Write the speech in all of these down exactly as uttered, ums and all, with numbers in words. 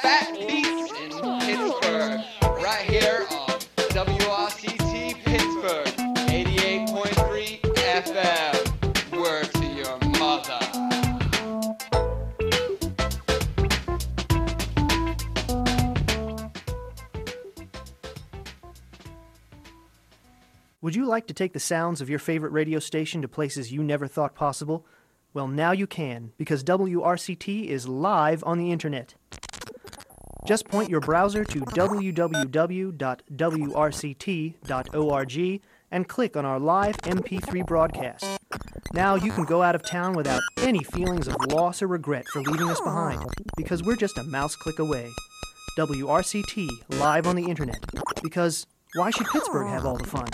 Fat Beats in Pittsburgh, right here on W R C T Pittsburgh, eighty-eight point three F M. Word to your mother. Would you like to take the sounds of your favorite radio station to places you never thought possible? Well, now you can, because W R C T is live on the internet. Just point your browser to w w w dot w r c t dot org and click on our live M P three broadcast. Now you can go out of town without any feelings of loss or regret for leaving us behind, because we're just a mouse click away. W R C T, live on the internet. Because why should Pittsburgh have all the fun?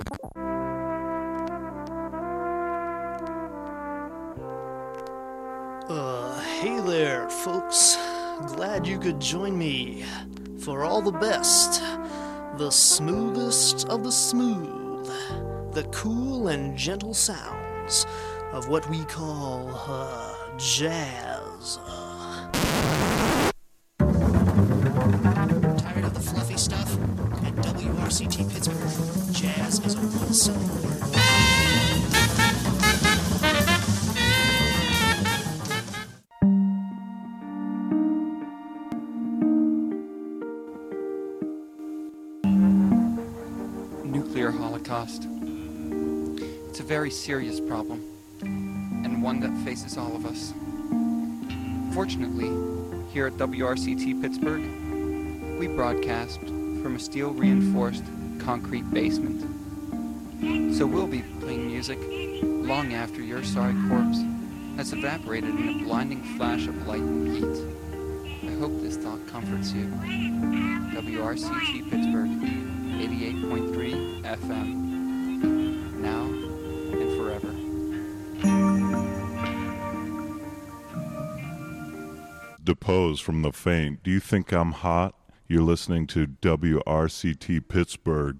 Uh, hey there, folks. Glad you could join me for all the best, the smoothest of the smooth, the cool and gentle sounds of what we call, uh, jazz. Tired of the fluffy stuff? At W R C T Pittsburgh, jazz is a one-syllable word. Nuclear holocaust. It's a very serious problem, and one that faces all of us. Fortunately, here at W R C T Pittsburgh, we broadcast from a steel-reinforced concrete basement. So we'll be playing music long after your sorry corpse has evaporated in a blinding flash of light and heat. I hope this thought comforts you. W R C T Pittsburgh, eighty-eight point three F M. Now and forever. Depose from the faint. Do you think I'm hot? You're listening to W R C T Pittsburgh.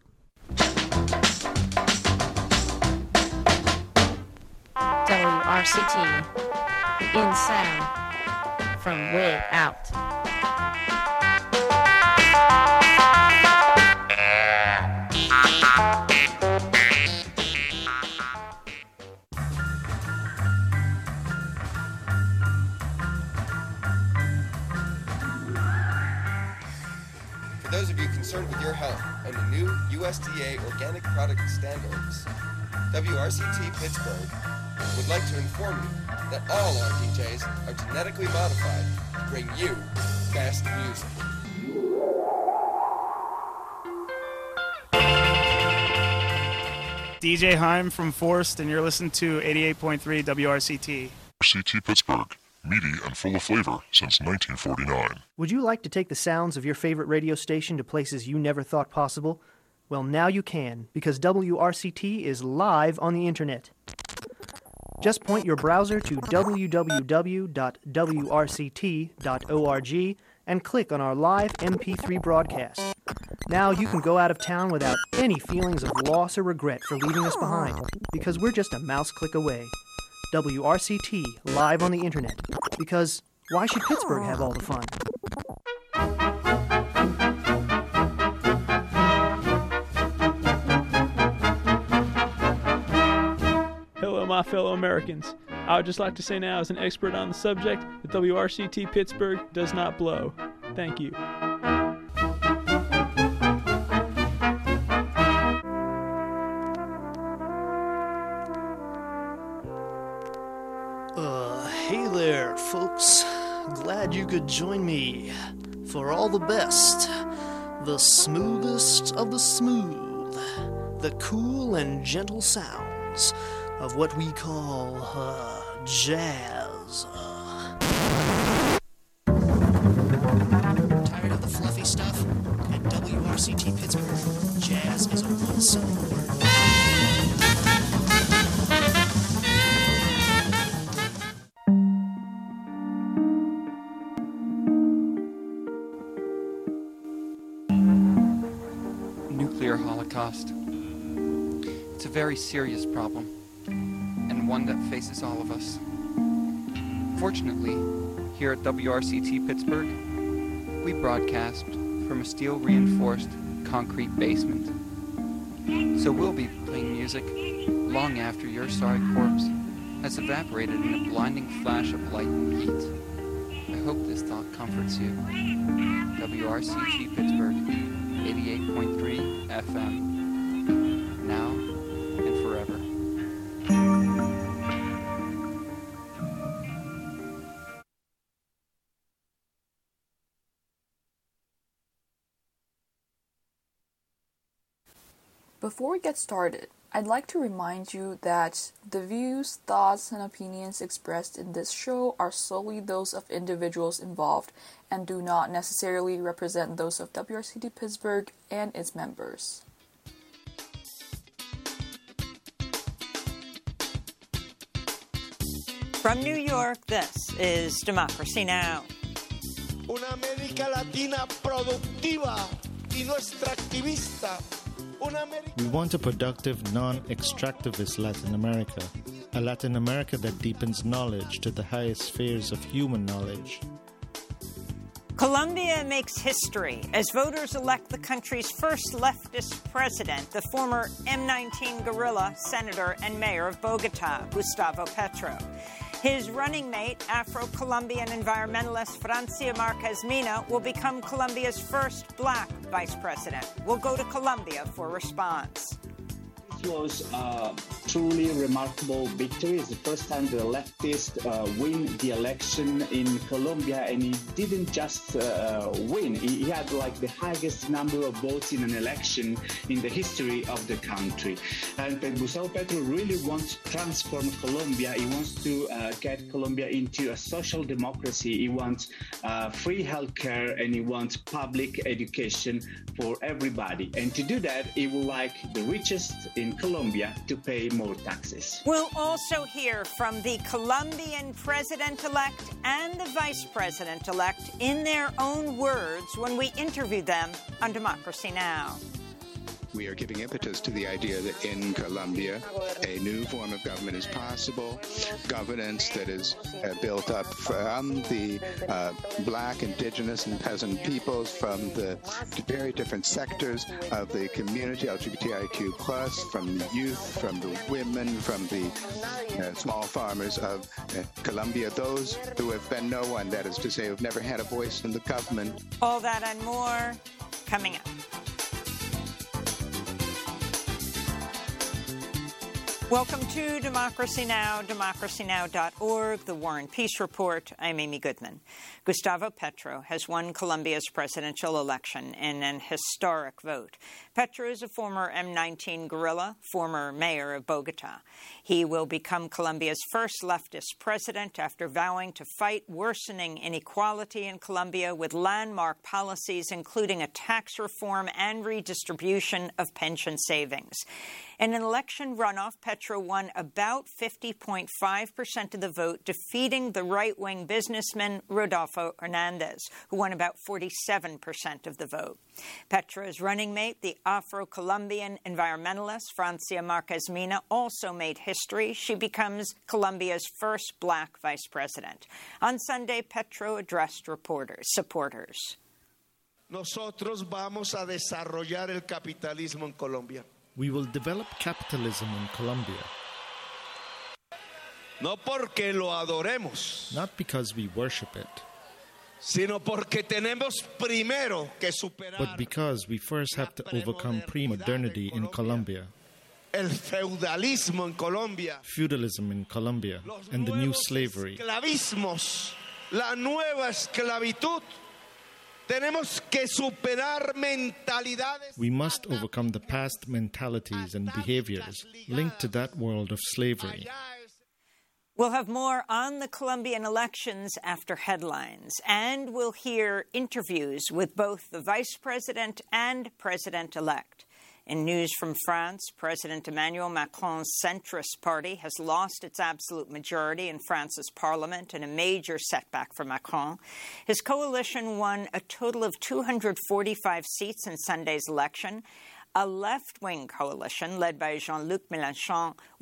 W R C T, in sound, from way out. For those of you concerned with your health and the new U S D A organic product standards, W R C T Pittsburgh would like to inform you that all our D Js are genetically modified to bring you best music. D J Heim from Forst, and you're listening to eighty-eight point three W R C T. C T Pittsburgh, meaty and full of flavor since nineteen forty-nine. Would you like to take the sounds of your favorite radio station to places you never thought possible? Well, now you can, because W R C T is live on the internet. Just point your browser to w w w dot w r c t dot org and click on our live M P three broadcast. Now you can go out of town without any feelings of loss or regret for leaving us behind, because we're just a mouse click away. W R C T, live on the internet. Because why should Pittsburgh have all the fun? Hello, my fellow Americans. I would just like to say now, as an expert on the subject, that W R C T Pittsburgh does not blow. Thank you. Uh, hey there, folks. Glad you could join me for all the best, the smoothest of the smooth, the cool and gentle sounds of what we call, uh, jazz. Tired of the fluffy stuff? At W R C T Pittsburgh, jazz is a one-syllable word. Nuclear holocaust. It's a very serious problem, and one that faces all of us. Fortunately, here at W R C T Pittsburgh, We broadcast from a steel-reinforced concrete basement. So we'll be playing music long after your sorry corpse has evaporated in a blinding flash of light and heat. I hope this thought comforts you. W R C T Pittsburgh, eighty-eight point three F M. Now and forever. Before we get started, I'd like to remind you that the views, thoughts, and opinions expressed in this show are solely those of individuals involved and do not necessarily represent those of W R C T Pittsburgh and its members. From New York, this is Democracy Now! Una América Latina productiva y no extractivista. We want a productive, non-extractivist Latin America, a Latin America that deepens knowledge to the highest spheres of human knowledge. Colombia makes history as voters elect the country's first leftist president, the former M nineteen guerrilla, senator, and mayor of Bogota, Gustavo Petro. His running mate, Afro-Colombian environmentalist Francia Marquez Mina, will become Colombia's first black vice president. We'll go to Colombia for response. This was a truly remarkable victory. It's the first time the leftists uh, win the election in Colombia, and he didn't just uh, win. He, he had like the highest number of votes in an election in the history of the country. And Gustavo Petro really wants to transform Colombia. He wants to uh, get Colombia into a social democracy. He wants uh, free healthcare, and he wants public education for everybody. And to do that, he would like the richest in Colombia to pay more taxes. We'll also hear from the Colombian president-elect and the vice president-elect in their own words when we interview them on Democracy Now! We are giving impetus to the idea that in Colombia, a new form of government is possible, governance that is uh, built up from the uh, black, indigenous, and peasant peoples, from the very different sectors of the community, L G B T I Q plus, from the youth, from the women, from the uh, small farmers of uh, Colombia, those who have been no one, that is to say, who have never had a voice in the government. All that and more coming up. Welcome to Democracy Now!, democracy now dot org, the War and Peace Report. I'm Amy Goodman. Gustavo Petro has won Colombia's presidential election in an historic vote. Petro is a former M nineteen guerrilla, former mayor of Bogota. He will become Colombia's first leftist president after vowing to fight worsening inequality in Colombia with landmark policies including a tax reform and redistribution of pension savings. In an election runoff, Petro won about fifty point five percent of the vote, defeating the right-wing businessman Rodolfo Hernandez, who won about forty-seven percent of the vote. Petro's running mate, the Afro-Colombian environmentalist Francia Marquez Mina, also made history. She becomes Colombia's first black vice president. On Sunday, Petro addressed reporters, supporters. Nosotros vamos a desarrollar el capitalismo en Colombia. We will develop capitalism in Colombia. No porque lo adoremos. Not because we worship it. Sino porque tenemos primero que superar. But because we first have to overcome pre-modernity in Colombia. El feudalismo en Colombia. Feudalism in Colombia and the new slavery. Esclavismos, la nueva esclavitud. Tenemos que superar mentalidades. We must overcome the past mentalities and behaviors linked to that world of slavery. We'll have more on the Colombian elections after headlines, and we'll hear interviews with both the vice president and president-elect. In news from France, President Emmanuel Macron's centrist party has lost its absolute majority in France's parliament in a major setback for Macron. His coalition won a total of two hundred forty-five seats in Sunday's election. A left-wing coalition led by Jean-Luc Mélenchon won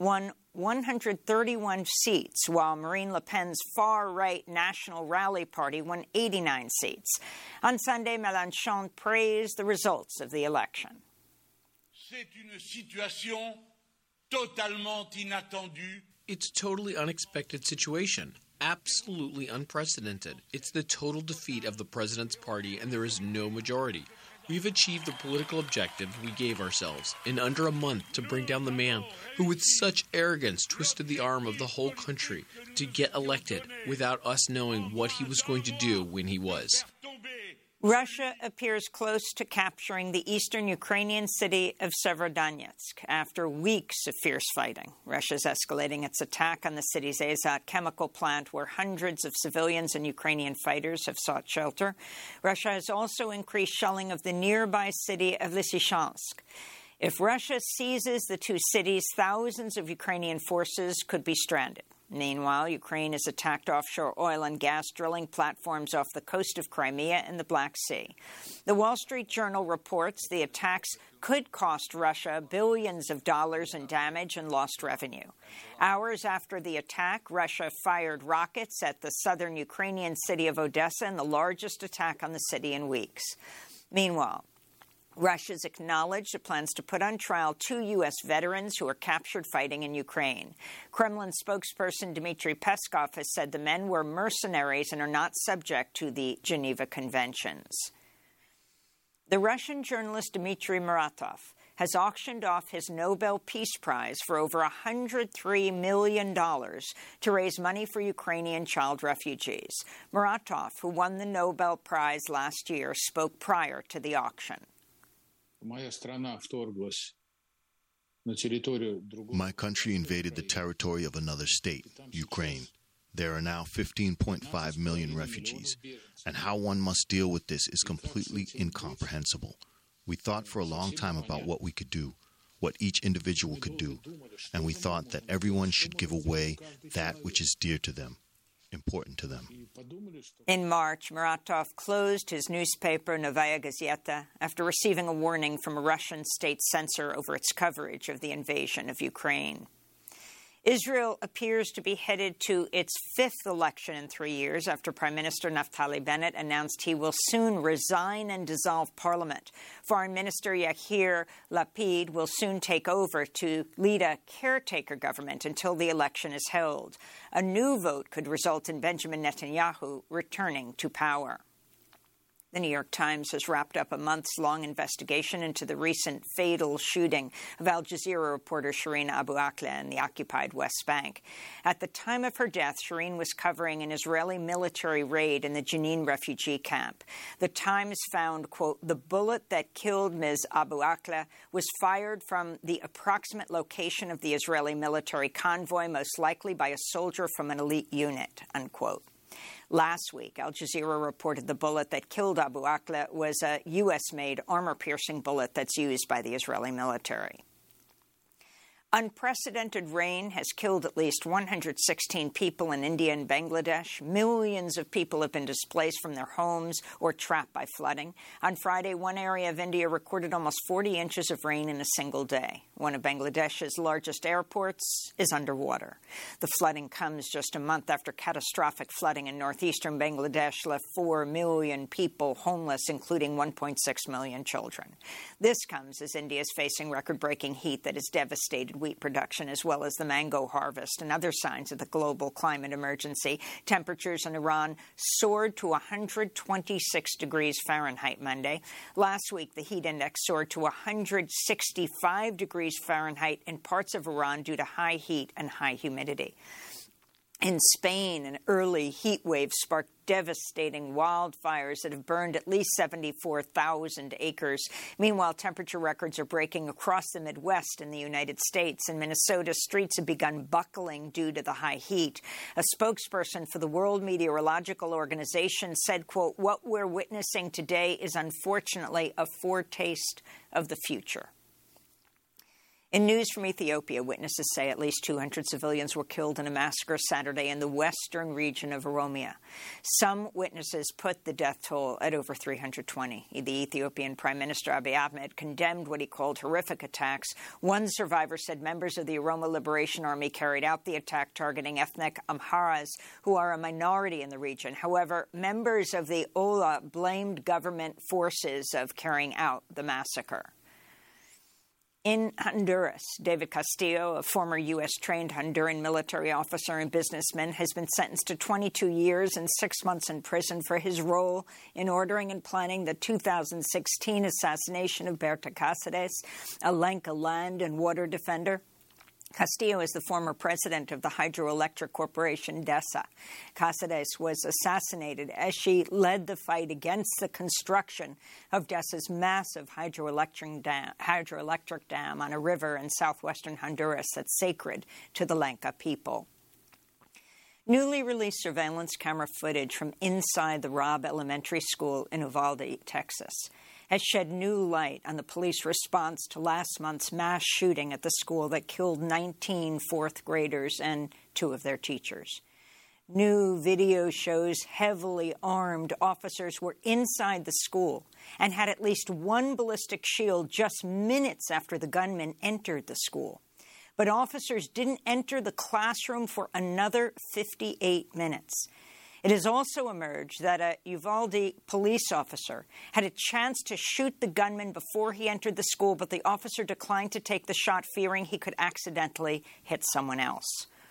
one hundred thirty-one seats, while Marine Le Pen's far-right National Rally Party won eighty-nine seats. On Sunday, Mélenchon praised the results of the election. C'est une situation totalement inattendue. It's a totally unexpected situation, absolutely unprecedented. It's the total defeat of the president's party, and there is no majority. We've achieved the political objective we gave ourselves in under a month to bring down the man who with such arrogance twisted the arm of the whole country to get elected without us knowing what he was going to do when he was. Russia appears close to capturing the eastern Ukrainian city of Severodonetsk after weeks of fierce fighting. Russia is escalating its attack on the city's Azot chemical plant, where hundreds of civilians and Ukrainian fighters have sought shelter. Russia has also increased shelling of the nearby city of Lysychansk. If Russia seizes the two cities, thousands of Ukrainian forces could be stranded. Meanwhile, Ukraine has attacked offshore oil and gas drilling platforms off the coast of Crimea and the Black Sea. The Wall Street Journal reports the attacks could cost Russia billions of dollars in damage and lost revenue. Hours after the attack, Russia fired rockets at the southern Ukrainian city of Odessa in the largest attack on the city in weeks. Meanwhile, Russia's acknowledged it plans to put on trial two U S veterans who were captured fighting in Ukraine. Kremlin spokesperson Dmitry Peskov has said the men were mercenaries and are not subject to the Geneva Conventions. The Russian journalist Dmitry Muratov has auctioned off his Nobel Peace Prize for over one hundred three million dollars to raise money for Ukrainian child refugees. Muratov, who won the Nobel Prize last year, spoke prior to the auction. My country invaded the territory of another state, Ukraine. There are now fifteen point five million refugees, and how one must deal with this is completely incomprehensible. We thought for a long time about what we could do, what each individual could do, and we thought that everyone should give away that which is dear to them, important to them. In March, Muratov closed his newspaper Novaya Gazeta after receiving a warning from a Russian state censor over its coverage of the invasion of Ukraine. Israel appears to be headed to its fifth election in three years after Prime Minister Naftali Bennett announced he will soon resign and dissolve parliament. Foreign Minister Yair Lapid will soon take over to lead a caretaker government until the election is held. A new vote could result in Benjamin Netanyahu returning to power. The New York Times has wrapped up a months-long investigation into the recent fatal shooting of Al Jazeera reporter Shireen Abu Akleh in the occupied West Bank. At the time of her death, Shireen was covering an Israeli military raid in the Jenin refugee camp. The Times found, quote, the bullet that killed Miz Abu Akleh was fired from the approximate location of the Israeli military convoy, most likely by a soldier from an elite unit, unquote. Last week, Al Jazeera reported the bullet that killed Abu Akleh was a U S-made armor-piercing bullet that's used by the Israeli military. Unprecedented rain has killed at least one hundred sixteen people in India and Bangladesh. Millions of people have been displaced from their homes or trapped by flooding. On Friday, one area of India recorded almost forty inches of rain in a single day. One of Bangladesh's largest airports is underwater. The flooding comes just a month after catastrophic flooding in northeastern Bangladesh left four million people homeless, including one point six million children. This comes as India is facing record-breaking heat that has devastated wheat production as well as the mango harvest and other signs of the global climate emergency. Temperatures in Iran soared to one hundred twenty-six degrees Fahrenheit Monday. Last week, the heat index soared to one hundred sixty-five degrees Fahrenheit in parts of Iran due to high heat and high humidity. In Spain, an early heat wave sparked devastating wildfires that have burned at least seventy-four thousand acres. Meanwhile, temperature records are breaking across the Midwest in the United States. In Minnesota, streets have begun buckling due to the high heat. A spokesperson for the World Meteorological Organization said, quote, what we're witnessing today is unfortunately a foretaste of the future. In news from Ethiopia, witnesses say at least two hundred civilians were killed in a massacre Saturday in the western region of Oromia. Some witnesses put the death toll at over three hundred twenty. The Ethiopian Prime Minister Abiy Ahmed condemned what he called horrific attacks. One survivor said members of the Oromo Liberation Army carried out the attack targeting ethnic Amharas, who are a minority in the region. However, members of the Ola blamed government forces of carrying out the massacre. In Honduras, David Castillo, a former U S-trained Honduran military officer and businessman, has been sentenced to twenty-two years and six months in prison for his role in ordering and planning the two thousand sixteen assassination of Berta Cáceres, a Lenca land and water defender. Castillo is the former president of the hydroelectric corporation DESA. Cáceres was assassinated as she led the fight against the construction of DESA's massive hydroelectric dam, hydroelectric dam on a river in southwestern Honduras that's sacred to the Lenca people. Newly released surveillance camera footage from inside the Robb Elementary School in Uvalde, Texas, has shed new light on the police response to last month's mass shooting at the school that killed nineteen fourth graders and two of their teachers. New video shows heavily armed officers were inside the school and had at least one ballistic shield just minutes after the gunman entered the school. But officers didn't enter the classroom for another fifty-eight minutes. It has also emerged that a Uvalde police officer had a chance to shoot the gunman before he entered the school, but the officer declined to take the shot, fearing he could accidentally hit someone else.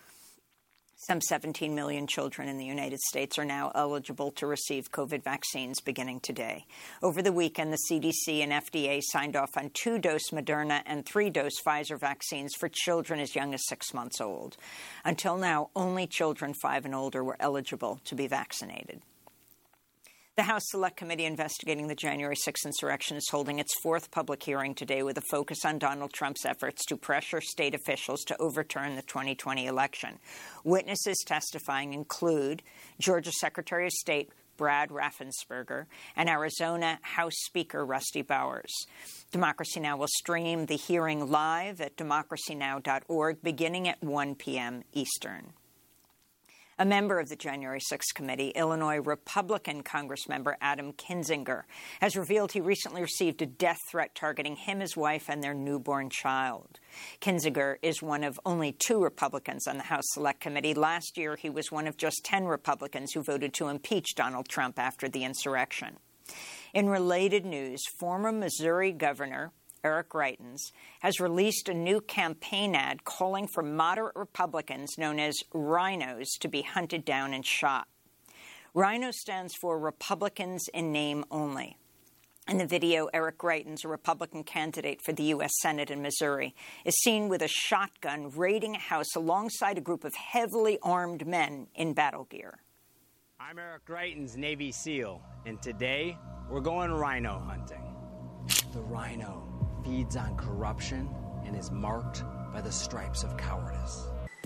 Some seventeen million children in the United States are now eligible to receive COVID vaccines beginning today. Over the weekend, the C D C and F D A signed off on two-dose Moderna and three-dose Pfizer vaccines for children as young as six months old. Until now, only children five and older were eligible to be vaccinated. The House Select Committee investigating the January sixth insurrection is holding its fourth public hearing today with a focus on Donald Trump's efforts to pressure state officials to overturn the twenty twenty election. Witnesses testifying include Georgia Secretary of State Brad Raffensperger and Arizona House Speaker Rusty Bowers. Democracy Now! Will stream the hearing live at democracy now dot org beginning at one p.m. Eastern. A member of the January sixth committee, Illinois Republican Congressmember Adam Kinzinger, has revealed he recently received a death threat targeting him, his wife, and their newborn child. Kinzinger is one of only two Republicans on the House Select Committee. Last year, he was one of just ten Republicans who voted to impeach Donald Trump after the insurrection. In related news, former Missouri Governor Eric Greitens has released a new campaign ad calling for moderate Republicans known as rhinos to be hunted down and shot. Rhino stands for Republicans in name only. In the video, Eric Greitens, a Republican candidate for the U S Senate in Missouri, is seen with a shotgun raiding a house alongside a group of heavily armed men in battle gear. I'm Eric Greitens, Navy SEAL, and today we're going rhino hunting. The rhino feeds on corruption and is marked by the stripes of cowardice.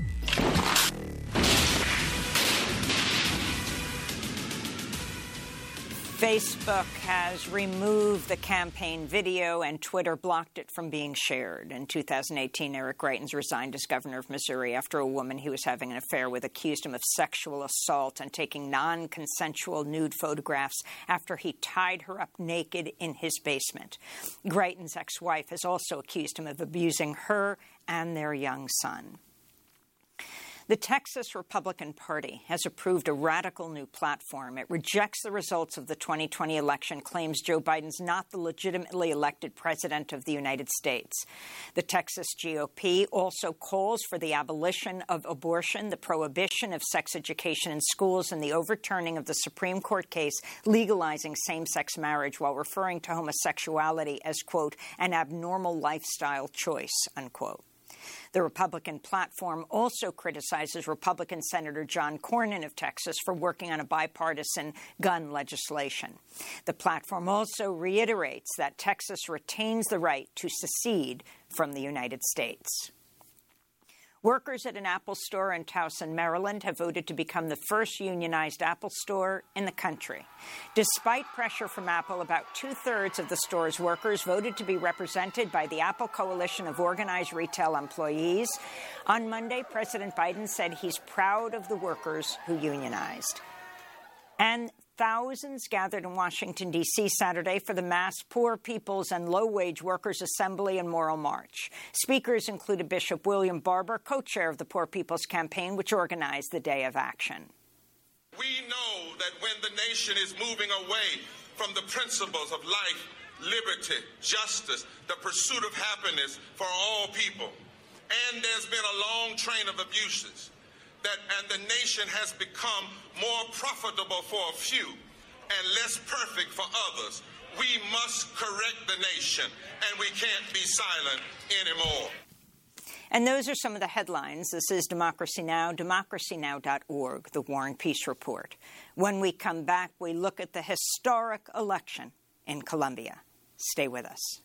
Facebook has removed the campaign video and Twitter blocked it from being shared. In two thousand eighteen, Eric Greitens resigned as governor of Missouri after a woman he was having an affair with accused him of sexual assault and taking non-consensual nude photographs after he tied her up naked in his basement. Greitens' ex-wife has also accused him of abusing her and their young son. The Texas Republican Party has approved a radical new platform. It rejects the results of the twenty twenty election, claims Joe Biden's not the legitimately elected president of the United States. The Texas G O P also calls for the abolition of abortion, the prohibition of sex education in schools, and the overturning of the Supreme Court case legalizing same-sex marriage while referring to homosexuality as, quote, an abnormal lifestyle choice, unquote. The Republican platform also criticizes Republican Senator John Cornyn of Texas for working on a bipartisan gun legislation. The platform also reiterates that Texas retains the right to secede from the United States. Workers at an Apple store in Towson, Maryland, have voted to become the first unionized Apple store in the country. Despite pressure from Apple, about two-thirds of the store's workers voted to be represented by the Apple Coalition of Organized Retail Employees. On Monday, President Biden said he's proud of the workers who unionized. And thousands gathered in Washington, D C Saturday for the mass Poor People's and Low-Wage Workers Assembly and Moral March. Speakers included Bishop William Barber, co-chair of the Poor People's Campaign, which organized the Day of Action. We know that when the nation is moving away from the principles of life, liberty, justice, the pursuit of happiness for all people, and there's been a long train of abuses, that and the nation has become more profitable for a few and less perfect for others, we must correct the nation, and we can't be silent anymore. And those are some of the headlines. This is Democracy Now!, democracy now dot org, The War and Peace Report. When we come back, we look at the historic election in Colombia. Stay with us.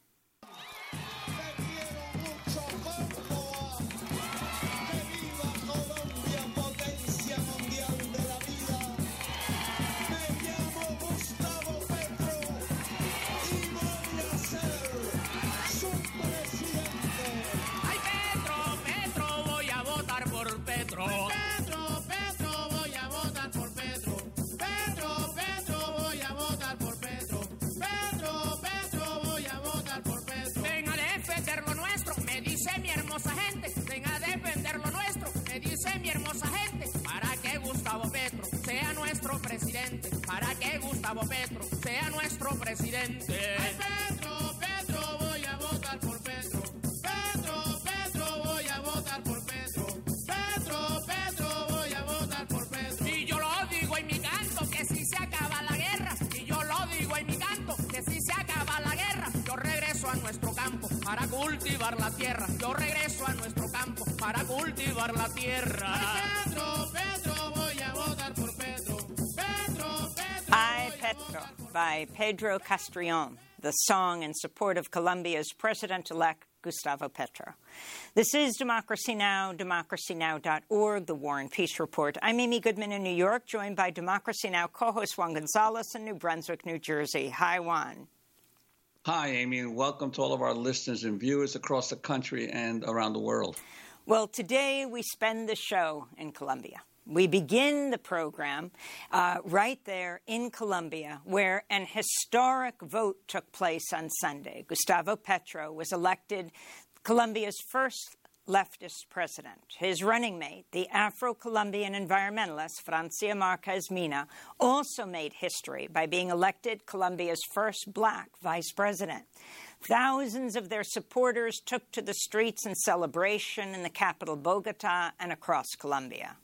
Petro, Petro, voy a votar por Petro. Petro, Petro, voy a votar por Petro. Petro, Petro, voy a votar por Petro. Ven a defender lo nuestro, me dice mi hermosa gente. Ven a defender lo nuestro, me dice mi hermosa gente. Para que Gustavo Petro sea nuestro presidente. Para que Gustavo Petro sea nuestro presidente. Ay, Petro, Petro, voy a votar por Petro. Petro, Petro, voy a votar por Petro. Petro, Petro, voy a votar por Petro. Y yo lo digo en mi canto, que si se acaba la guerra. Y yo lo digo en mi canto, que si se acaba la guerra. Yo regreso a nuestro campo para cultivar la tierra. Yo regreso a nuestro campo para cultivar la tierra. Ay, Petro, Petro, voy a votar por Petro. Petro, Petro. Ay, Petro, by Pedro Castrillon, the song in support of Colombia's president-elect Gustavo Petro. This is Democracy Now!, democracy now dot org, The War and Peace Report. I'm Amy Goodman in New York, joined by Democracy Now! Co-host Juan Gonzalez in New Brunswick, New Jersey. Hi, Juan. Hi, Amy, and welcome to all of our listeners and viewers across the country and around the world. Well, today we spend the show in Colombia. We begin the program uh, right there in Colombia, where an historic vote took place on Sunday. Gustavo Petro was elected Colombia's first leftist president. His running mate, the Afro-Colombian environmentalist Francia Marquez Mina, also made history by being elected Colombia's first black vice president. Thousands of their supporters took to the streets in celebration in the capital Bogota and across Colombia.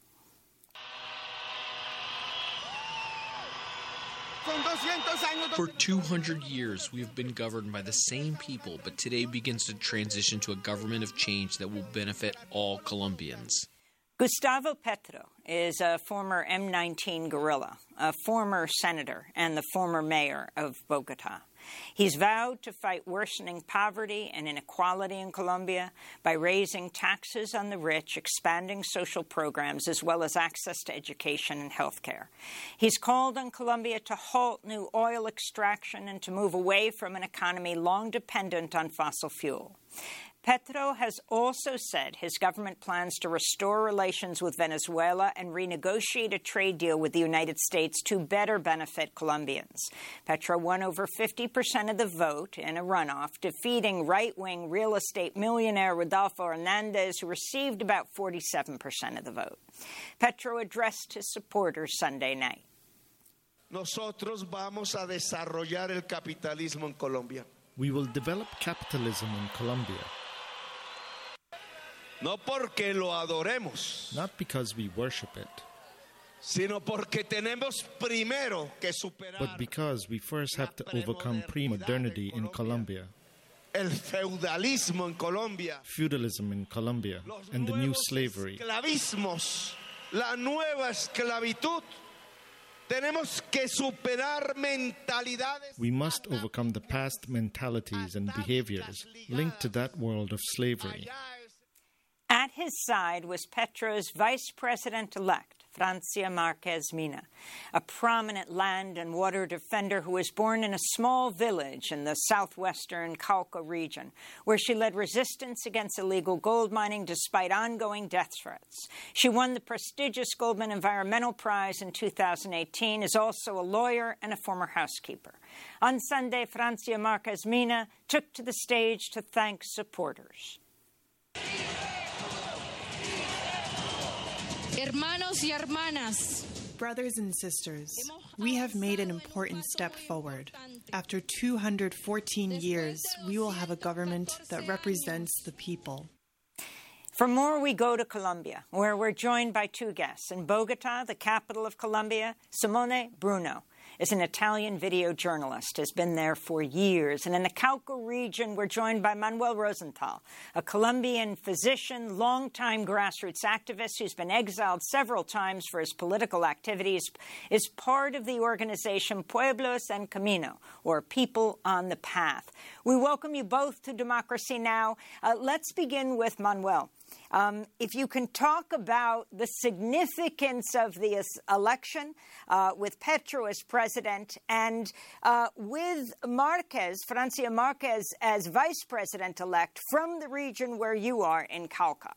For two hundred years, we have been governed by the same people, but today begins to transition to a government of change that will benefit all Colombians. Gustavo Petro is a former M nineteen guerrilla, a former senator, and the former mayor of Bogota. He's vowed to fight worsening poverty and inequality in Colombia by raising taxes on the rich, expanding social programs, as well as access to education and health care. He's called on Colombia to halt new oil extraction and to move away from an economy long dependent on fossil fuel. Petro has also said his government plans to restore relations with Venezuela and renegotiate a trade deal with the United States to better benefit Colombians. Petro won over fifty percent of the vote in a runoff, defeating right-wing real estate millionaire Rodolfo Hernandez, who received about forty-seven percent of the vote. Petro addressed his supporters Sunday night. Nosotros vamos a desarrollar el capitalismo en Colombia. We will develop capitalism in Colombia. No porque lo adoremos, not because we worship it, sino porque tenemos primero que superar, but because we first have to overcome pre-modernity in Colombia, el feudalismo en Colombia, feudalism in Colombia, and the new slavery, esclavismos, la nueva esclavitud. Tenemos que superar mentalidades. We must overcome the past mentalities and behaviors linked to that world of slavery. At At his side was Petro's vice president-elect, Francia Marquez Mina, a prominent land and water defender who was born in a small village in the southwestern Cauca region, where she led resistance against illegal gold mining despite ongoing death threats. She won the prestigious Goldman Environmental Prize in two thousand eighteen, is also a lawyer and a former housekeeper. On Sunday, Francia Marquez Mina took to the stage to thank supporters. Hermanos y hermanas. Brothers and sisters, we have made an important step forward. After two hundred fourteen years, we will have a government that represents the people. For more, we go to Colombia, where we're joined by two guests. In Bogota, the capital of Colombia, Simone Bruno is an Italian video journalist, has been there for years. And in the Cauca region, we're joined by Manuel Rosenthal, a Colombian physician, longtime grassroots activist who's been exiled several times for his political activities, is part of the organization Pueblos en Camino, or People on the Path. We welcome you both to Democracy Now! Uh, let's begin with Manuel. Um, if you can talk about the significance of the election uh, with Petro as president and uh, with Marquez, Francia Marquez, as vice president-elect from the region where you are in Cauca.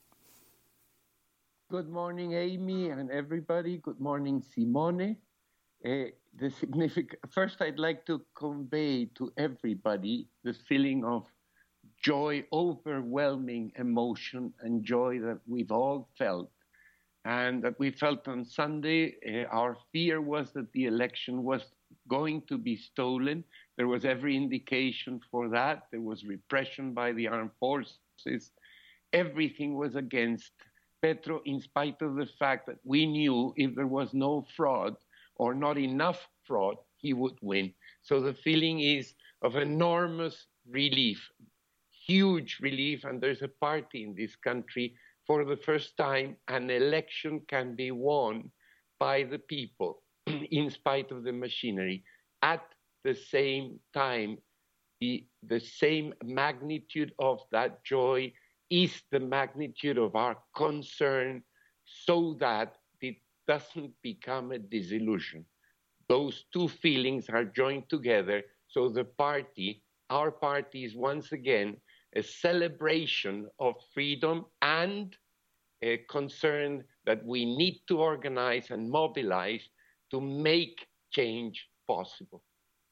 Good morning, Amy and everybody. Good morning, Simone. Uh, the significant. First, I'd like to convey to everybody the feeling of joy, overwhelming emotion and joy that we've all felt and that we felt on Sunday. Uh, our fear was that the election was going to be stolen. There was every indication for that. There was repression by the armed forces. Everything was against Petro, in spite of the fact that we knew if there was no fraud or not enough fraud, he would win. So the feeling is of enormous relief. Huge relief, and there's a party in this country. For the first time, an election can be won by the people in spite of the machinery. At the same time, the, the same magnitude of that joy is the magnitude of our concern, so that it doesn't become a disillusion. Those two feelings are joined together, so the party, our party, is once again a celebration of freedom and a concern that we need to organize and mobilize to make change possible.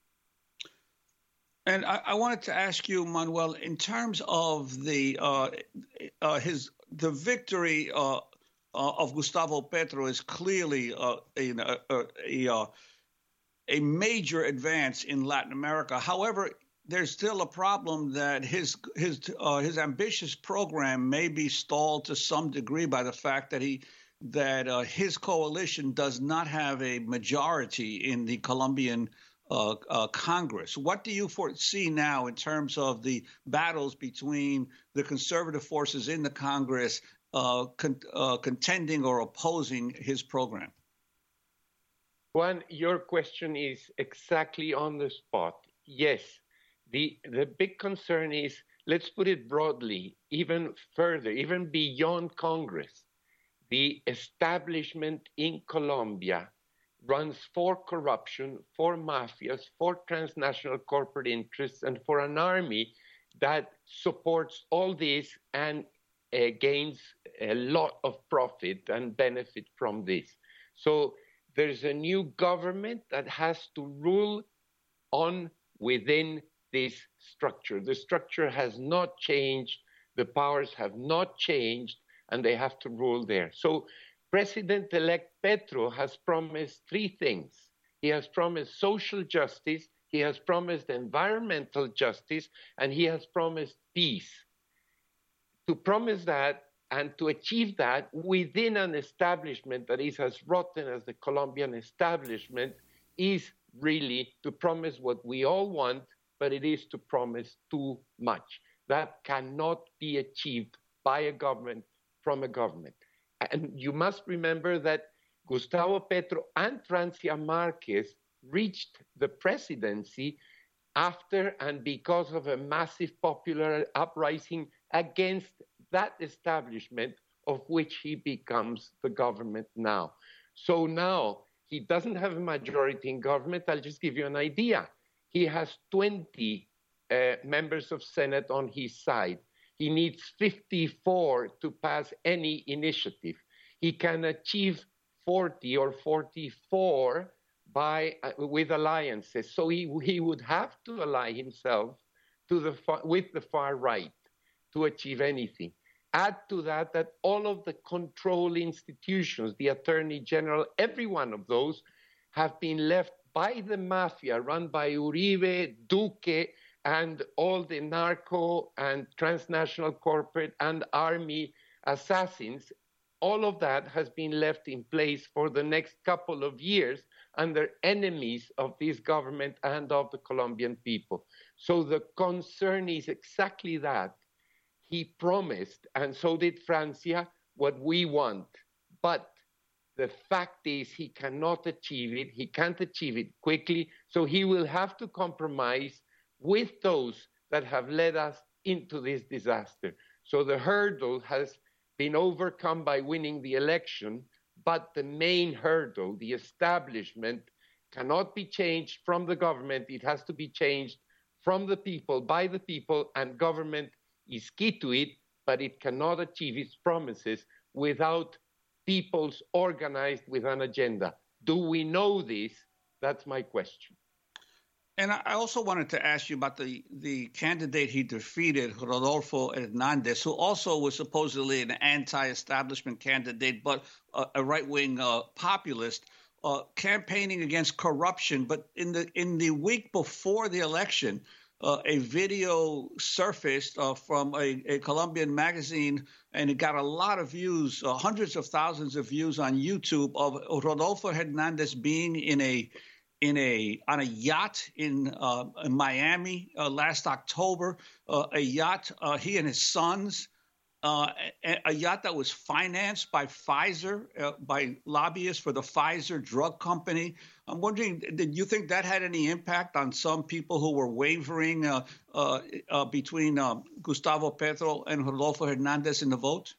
And I, I wanted to ask you, Manuel, in terms of the uh, uh, his the victory uh, uh, of Gustavo Petro is clearly uh, a, a, a, a major advance in Latin America. However, there's still a problem that his his uh, his ambitious program may be stalled to some degree by the fact that he that uh, his coalition does not have a majority in the Colombian uh, uh, Congress. What do you foresee now in terms of the battles between the conservative forces in the Congress uh, con- uh, contending or opposing his program? Juan, your question is exactly on the spot. Yes. The, the big concern is, let's put it broadly, even further, even beyond Congress. The establishment in Colombia runs for corruption, for mafias, for transnational corporate interests, and for an army that supports all this and uh, gains a lot of profit and benefit from this. So there's a new government that has to rule on within this structure. The structure has not changed, the powers have not changed, and they have to rule there. So President-elect Petro has promised three things. He has promised social justice, he has promised environmental justice, and he has promised peace. To promise that and to achieve that within an establishment that is as rotten as the Colombian establishment is really to promise what we all want, but it is to promise too much. That cannot be achieved by a government from a government. And you must remember that Gustavo Petro and Francia Marquez reached the presidency after and because of a massive popular uprising against that establishment of which he becomes the government now. So now he doesn't have a majority in government. I'll just give you an idea. He has twenty uh, members of Senate on his side. He needs fifty-four to pass any initiative. He can achieve forty or forty-four by uh, with alliances. So he, he would have to ally himself to the far, with the far right to achieve anything. Add to that that all of the control institutions, the Attorney General, every one of those have been left by the mafia run by Uribe, Duque, and all the narco and transnational corporate and army assassins. All of that has been left in place for the next couple of years under enemies of this government and of the Colombian people. So the concern is exactly that. He promised, and so did Francia, what we want. But the fact is he cannot achieve it. He can't achieve it quickly. So he will have to compromise with those that have led us into this disaster. So the hurdle has been overcome by winning the election, but the main hurdle, the establishment, cannot be changed from the government. It has to be changed from the people, by the people, and government is key to it, but it cannot achieve its promises without peoples organized with an agenda. Do we know this? That's my question. And I also wanted to ask you about the, the candidate he defeated, Rodolfo Hernandez, who also was supposedly an anti-establishment candidate, but a, a right-wing uh, populist, uh, campaigning against corruption. But in the in the week before the election, uh, a video surfaced uh, from a, a Colombian magazine, and it got a lot of views, uh, hundreds of thousands of views on YouTube, of Rodolfo Hernandez being in a in a on a yacht in, uh, in Miami uh, last October, uh, a yacht, uh, he and his sons, uh, a, a yacht that was financed by Pfizer, uh, by lobbyists for the Pfizer drug company. I'm wondering, did you think that had any impact on some people who were wavering uh, uh, uh, between uh, Gustavo Petro and Rodolfo Hernandez in the vote?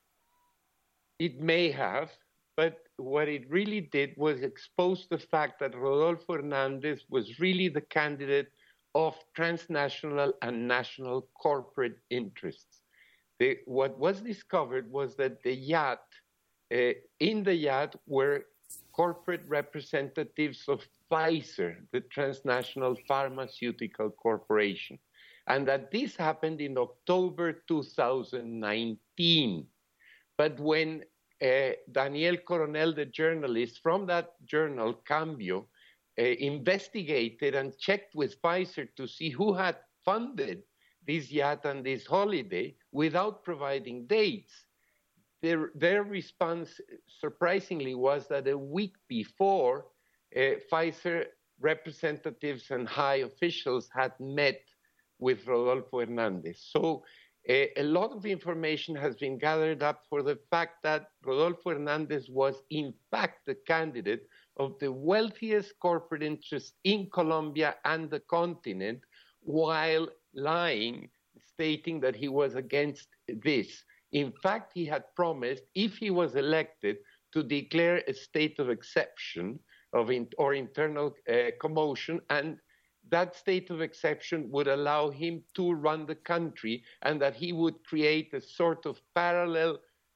It may have, but what it really did was expose the fact that Rodolfo Hernandez was really the candidate of transnational and national corporate interests. The, what was discovered was that the yacht, uh, in the yacht were corporate representatives of Pfizer, the transnational pharmaceutical corporation, and that this happened in October two thousand nineteen. But when Uh, Daniel Coronel, the journalist from that journal, Cambio, uh, investigated and checked with Pfizer to see who had funded this yacht and this holiday without providing dates. Their, their response, surprisingly, was that a week before, uh, Pfizer representatives and high officials had met with Rodolfo Hernandez. So A, a lot of information has been gathered up for the fact that Rodolfo Hernandez was, in fact, the candidate of the wealthiest corporate interests in Colombia and the continent, while lying, stating that he was against this. In fact, he had promised, if he was elected, to declare a state of exception of in, or internal uh, commotion, and that state of exception would allow him to run the country, and that he would create a sort of parallel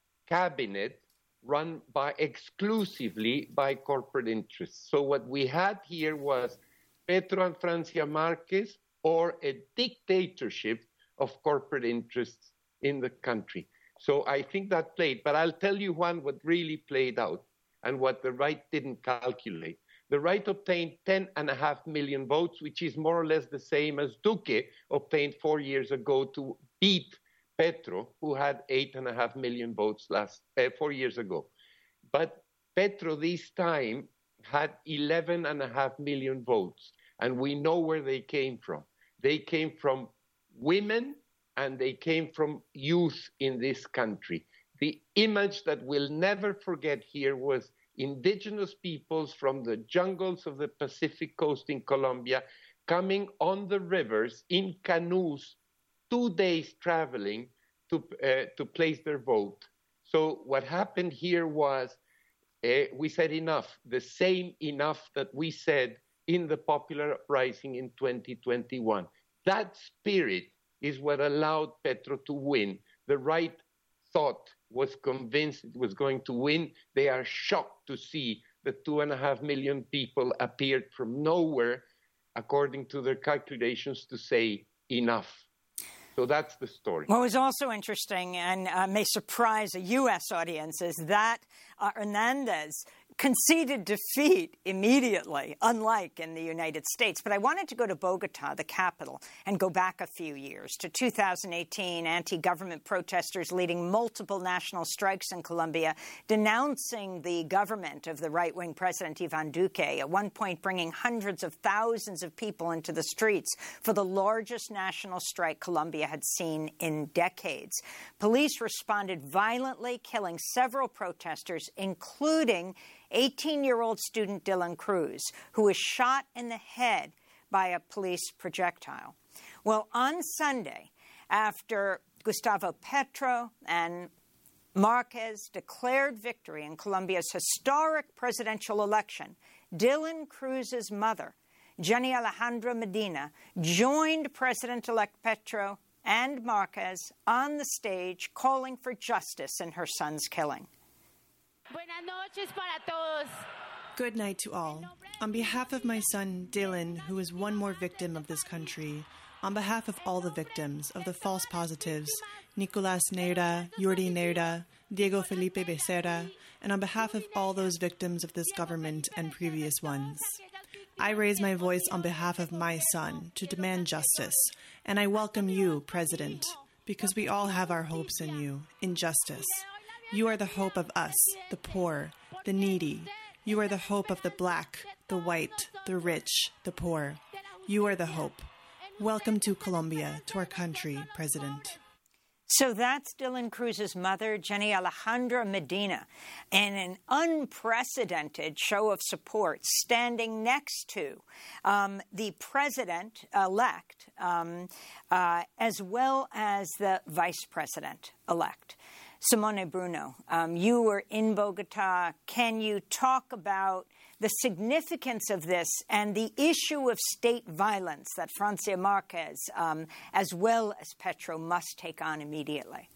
cabinet run by exclusively by corporate interests. So what we had here was Petro and Francia Marquez, or a dictatorship of corporate interests in the country. So I think that played, but I'll tell you one what really played out and what the right didn't calculate. The right obtained ten and a half million votes, which is more or less the same as Duque obtained four years ago to beat Petro, who had eight and a half million votes last uh, four years ago. But Petro this time had eleven and a half million votes, and we know where they came from. They came from women, and they came from youth in this country. The image that we'll never forget here was indigenous peoples from the jungles of the Pacific coast in Colombia coming on the rivers in canoes, two days traveling to, uh, to place their vote. So what happened here was uh, we said enough, the same enough that we said in the popular uprising in twenty twenty-one. That spirit is what allowed Petro to win. The right thought was convinced it was going to win. They are shocked to see that two and a half million people appeared from nowhere, according to their calculations, to say enough. So that's the story. What was also interesting and uh, may surprise a U S audience is that uh, Hernandez conceded defeat immediately, unlike in the United States. But I wanted to go to Bogota, the capital, and go back a few years to two thousand eighteen, anti-government protesters leading multiple national strikes in Colombia, denouncing the government of the right-wing President Ivan Duque, at one point bringing hundreds of thousands of people into the streets for the largest national strike Colombia had seen in decades. Police responded violently, killing several protesters, including eighteen-year-old student Dylan Cruz, who was shot in the head by a police projectile. Well, on Sunday, after Gustavo Petro and Marquez declared victory in Colombia's historic presidential election, Dylan Cruz's mother, Jenny Alejandra Medina, joined President-elect Petro and Marquez on the stage calling for justice in her son's killing. Buenas noches para todos. Good night to all. On behalf of my son, Dylan, who is one more victim of this country, on behalf of all the victims of the false positives, Nicolas Neira, Jordi Neira, Diego Felipe Becerra, and on behalf of all those victims of this government and previous ones, I raise my voice on behalf of my son to demand justice, and I welcome you, President, because we all have our hopes in you, in justice. You are the hope of us, the poor, the needy. You are the hope of the black, the white, the rich, the poor. You are the hope. Welcome to Colombia, to our country, President. So that's Dylan Cruz's mother, Jenny Alejandra Medina, in an unprecedented show of support, standing next to um, the president-elect, um, uh, as well as the vice president-elect. Simone Bruno, um, you were in Bogota. Can you talk about the significance of this and the issue of state violence that Francia Marquez, um, as well as Petro, must take on immediately?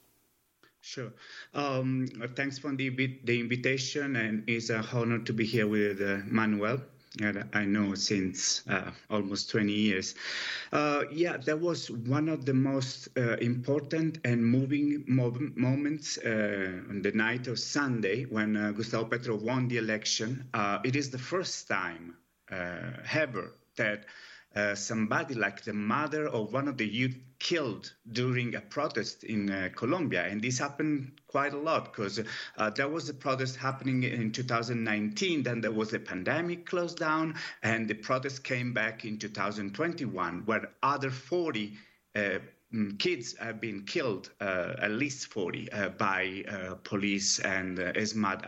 Sure. Um, thanks for the, the invitation, and it's an honor to be here with uh, Manuel. I know since uh, almost twenty years. Uh, yeah, that was one of the most uh, important and moving mo- moments uh, on the night of Sunday when uh, Gustavo Petro won the election. Uh, it is the first time uh, ever that uh, somebody like the mother of one of the youth killed during a protest in uh, Colombia. And this happened quite a lot because uh, there was a protest happening in two thousand nineteen, then there was a pandemic closed down, and the protest came back in two thousand twenty-one, where other forty uh, kids have been killed, uh, at least forty, uh, by uh, police and uh, ESMAD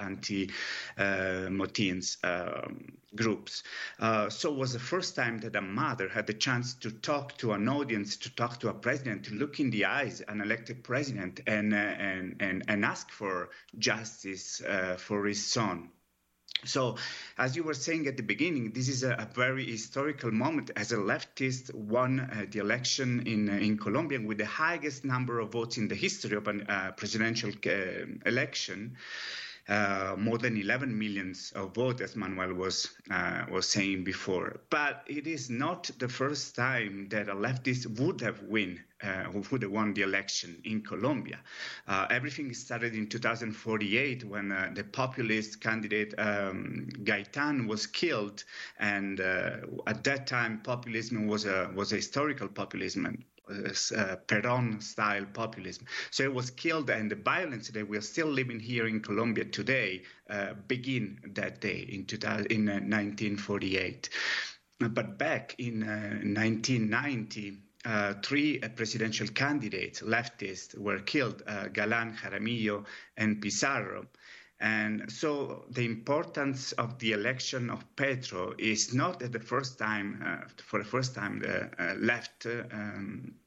anti-Motins uh, um, groups. Uh, so it was the first time that a mother had the chance to talk to an audience, to talk to a president, to look in the eyes an elected president and, uh, and, and, and ask for justice uh, for his son. So, as you were saying at the beginning, this is a, a very historical moment as a leftist won uh, the election in uh, in Colombia with the highest number of votes in the history of a uh, presidential uh, election. Uh, more than eleven millions of votes, as Manuel was uh, was saying before. But it is not the first time that a leftist would have win, uh, would have won the election in Colombia. Uh, everything started in two thousand forty-eight when uh, the populist candidate um, Gaitan was killed, and uh, at that time populism was a was a historical populism. Uh, Peron-style populism. So it was killed, and the violence that we are still living here in Colombia today uh, begin that day in, two thousand, in uh, nineteen forty-eight. But back in uh, nineteen ninety, uh, three uh, presidential candidates, leftists, were killed, uh, Galán, Jaramillo, and Pizarro. And so the importance of the election of Petro is not at the first time, uh, for the first time, the uh, left uh, um,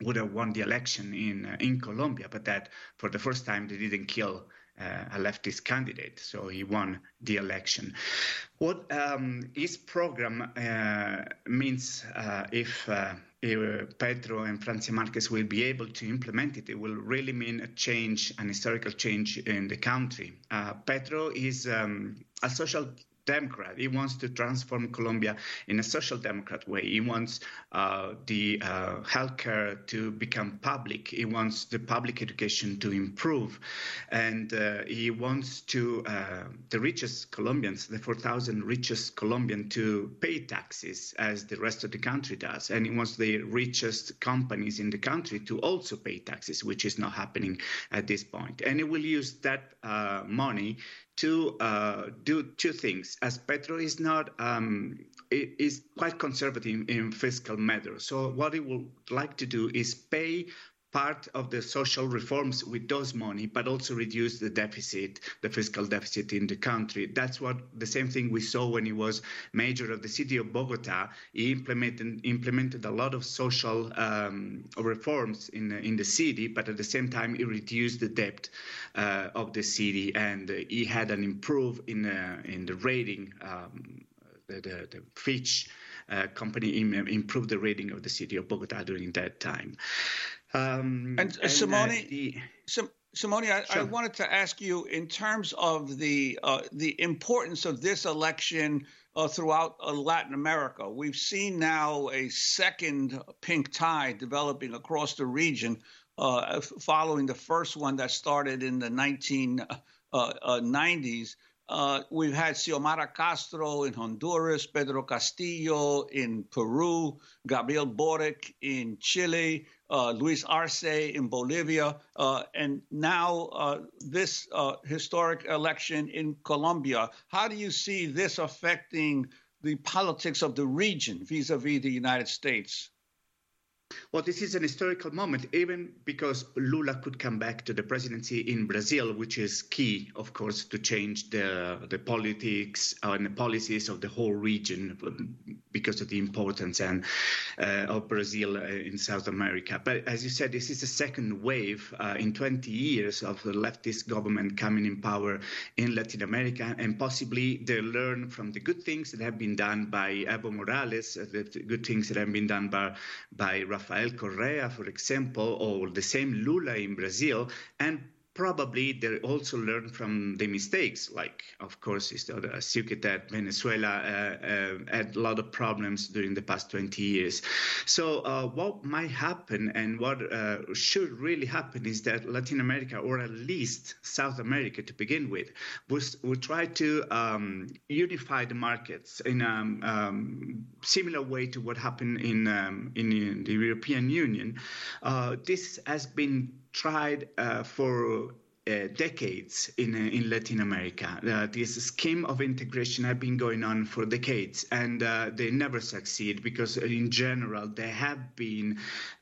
would have won the election in uh, in Colombia, but that for the first time they didn't kill uh, a leftist candidate, so he won the election. What um, his program uh, means, uh, if, uh, if Petro and Francia Marquez will be able to implement it, it will really mean a change, an historical change in the country. Uh, Petro is um, a social Democrat. He wants to transform Colombia in a social democrat way. He wants uh, the uh, healthcare to become public. He wants the public education to improve. And uh, he wants to uh, the richest Colombians, the four thousand richest Colombians, to pay taxes as the rest of the country does. And he wants the richest companies in the country to also pay taxes, which is not happening at this point. And he will use that uh, money to uh, do two things. As Petro is not um, is quite conservative in fiscal matters, so what he would like to do is pay part of the social reforms with those money, but also reduce the deficit, the fiscal deficit in the country. That's what the same thing we saw when he was mayor of the city of Bogota. He implemented implemented a lot of social um, reforms in in the city, but at the same time he reduced the debt uh, of the city, and uh, he had an improve in uh, in the rating. Um, the, the, the Fitch uh, company improved the rating of the city of Bogota during that time. Um, and, and Simone, uh, the, Simone, I, sure. I wanted to ask you in terms of the uh, the importance of this election uh, throughout uh, Latin America. We've seen now a second pink tide developing across the region, uh, following the first one that started in the nineteen nineties. Uh, we've had Xiomara Castro in Honduras, Pedro Castillo in Peru, Gabriel Boric in Chile, uh, Luis Arce in Bolivia, uh, and now uh, this uh, historic election in Colombia. How do you see this affecting the politics of the region vis-a-vis the United States? Well, this is an historical moment, even because Lula could come back to the presidency in Brazil, which is key, of course, to change the the politics and the policies of the whole region because of the importance and uh, of Brazil in South America. But as you said, this is a second wave uh, in twenty years of the leftist government coming in power in Latin America, and possibly they learn from the good things that have been done by Evo Morales, the good things that have been done by, by Rafael Rafael Correa, for example, or the same Lula in Brazil, and probably they also learn from the mistakes, like, of course, it's the circuit that Venezuela uh, uh, had a lot of problems during the past twenty years. So uh, what might happen and what uh, should really happen is that Latin America, or at least South America to begin with, will, will try to um, unify the markets in a um, similar way to what happened in, um, in, in the European Union. Uh, this has been tried uh, for uh, decades in uh, in Latin America. Uh, this scheme of integration have been going on for decades, and uh, they never succeed because, in general, they have been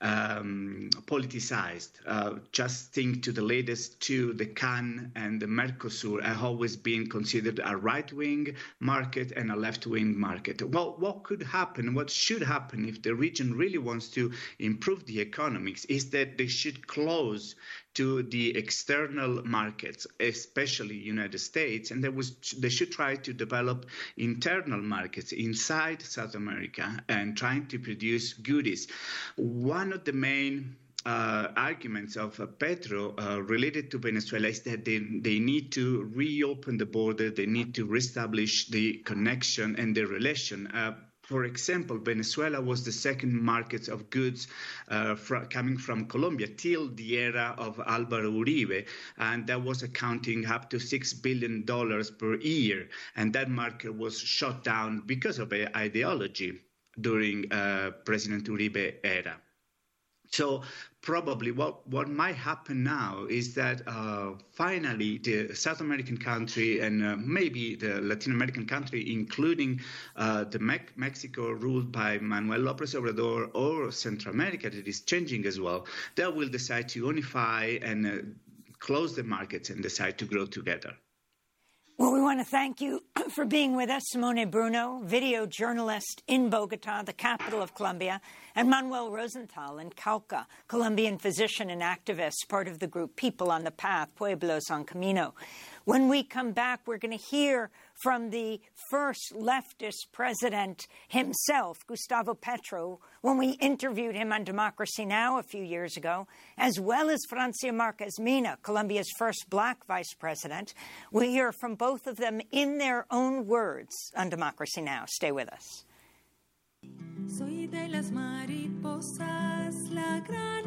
um, politicized. Uh, just think to the latest two, the C A N and the Mercosur have always been considered a right-wing market and a left-wing market. Well, what could happen, what should happen if the region really wants to improve the economics is that they should close to the external markets, especially United States, and there was they should try to develop internal markets inside South America and trying to produce goodies. One of the main Uh, arguments of uh, Petro uh, related to Venezuela is that they, they need to reopen the border, they need to reestablish the connection and the relation. Uh, For example, Venezuela was the second market of goods uh, fr- coming from Colombia till the era of Álvaro Uribe, and that was accounting up to six billion dollars per year. And that market was shut down because of ideology during uh, President Uribe era. So probably what, what might happen now is that uh, finally the South American country and uh, maybe the Latin American country, including uh, the Me- Mexico ruled by Manuel López Obrador, or Central America that is changing as well, they will decide to unify and uh, close the markets and decide to grow together. Well, we want to thank you for being with us, Simone Bruno, video journalist in Bogota, the capital of Colombia, and Manuel Rosenthal in Cauca, Colombian physician and activist, part of the group People on the Path, Pueblos en Camino. When we come back, we're going to hear from the first leftist president himself, Gustavo Petro, when we interviewed him on Democracy Now! A few years ago, as well as Francia Márquez Mina, Colombia's first black vice president. We'll hear from both of them in their own words on Democracy Now! Stay with us. Soy de las mariposas, la gran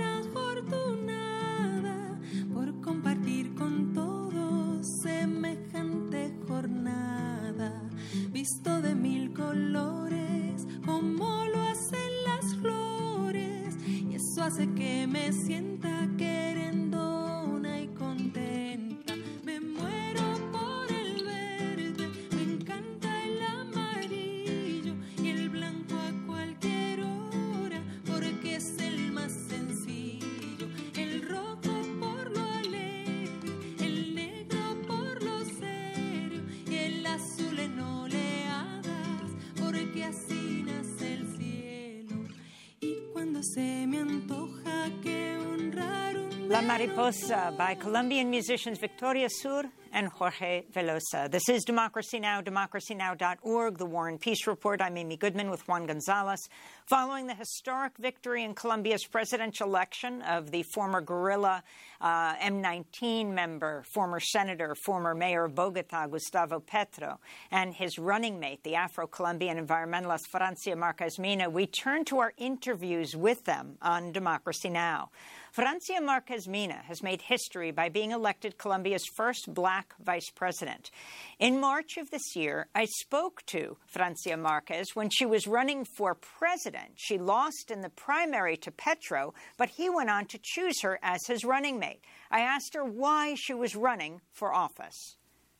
afortunada, por compartir con todos semejante jornada, visto de mil colores, como lo hacen las flores, y eso hace que me sienta querendona y contenta. Me muero por el verde, me encanta el amarillo y el blanco a cualquier hora, porque es el más sencillo, el rojo por lo alegre, el negro por lo serio y el azul en oleadas, porque así nace el cielo. Y cuando se me antoja que honrar un La Mariposa by Colombian musicians Victoria Sur and Jorge Velosa. This is Democracy Now!, democracy now dot org, The War and Peace Report. I'm Amy Goodman with Juan Gonzalez. Following the historic victory in Colombia's presidential election of the former guerrilla uh, M nineteen member, former senator, former mayor of Bogota, Gustavo Petro, and his running mate, the Afro-Colombian environmentalist Francia Márquez Mina, we turn to our interviews with them on Democracy Now! Francia Márquez Mina has made history by being elected Colombia's first black vice president. In March of this year, I spoke to Francia Márquez when she was running for president. She lost in the primary to Petro, but he went on to choose her as his running mate. I asked her why she was running for office.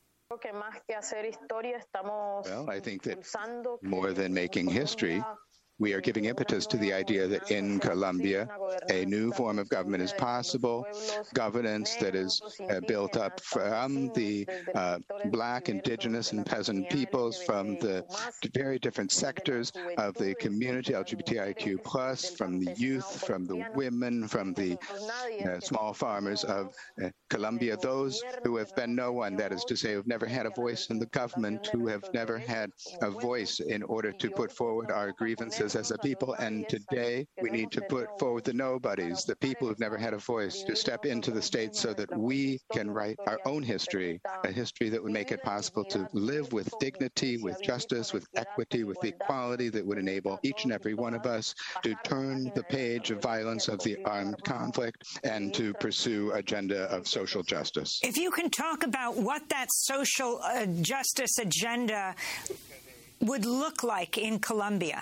Well, I think that more than making history, we are giving impetus to the idea that in Colombia, a new form of government is possible, governance that is uh, built up from the uh, black, indigenous, and peasant peoples, from the very different sectors of the community, L G B T I Q plus, from the youth, from the women, from the uh, small farmers of uh, Colombia, those who have been no one, that is to say, who have never had a voice in the government, who have never had a voice in order to put forward our grievances as a people. And today we need to put forward the nobodies, the people who've never had a voice, to step into the state so that we can write our own history, a history that would make it possible to live with dignity, with justice, with equity, with equality, that would enable each and every one of us to turn the page of violence of the armed conflict and to pursue agenda of social justice. If you can talk about what that social uh, justice agenda would look like in Colombia.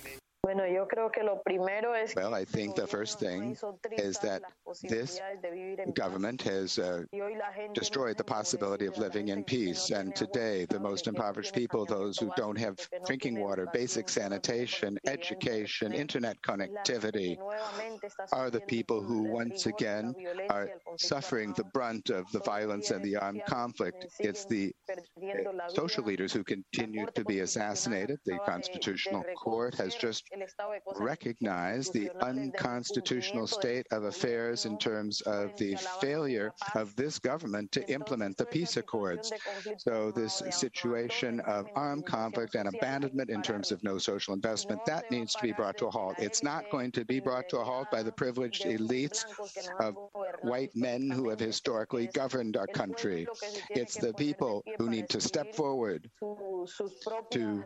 Well, I think the first thing is that this government has uh, destroyed the possibility of living in peace. And today, the most impoverished people, those who don't have drinking water, basic sanitation, education, internet connectivity, are the people who once again are suffering the brunt of the violence and the armed conflict. It's the uh, social leaders who continue to be assassinated. The Constitutional Court has just recognize the unconstitutional state of affairs in terms of the failure of this government to implement the peace accords. So this situation of armed conflict and abandonment in terms of no social investment, that needs to be brought to a halt. It's not going to be brought to a halt by the privileged elites of white men who have historically governed our country. It's the people who need to step forward to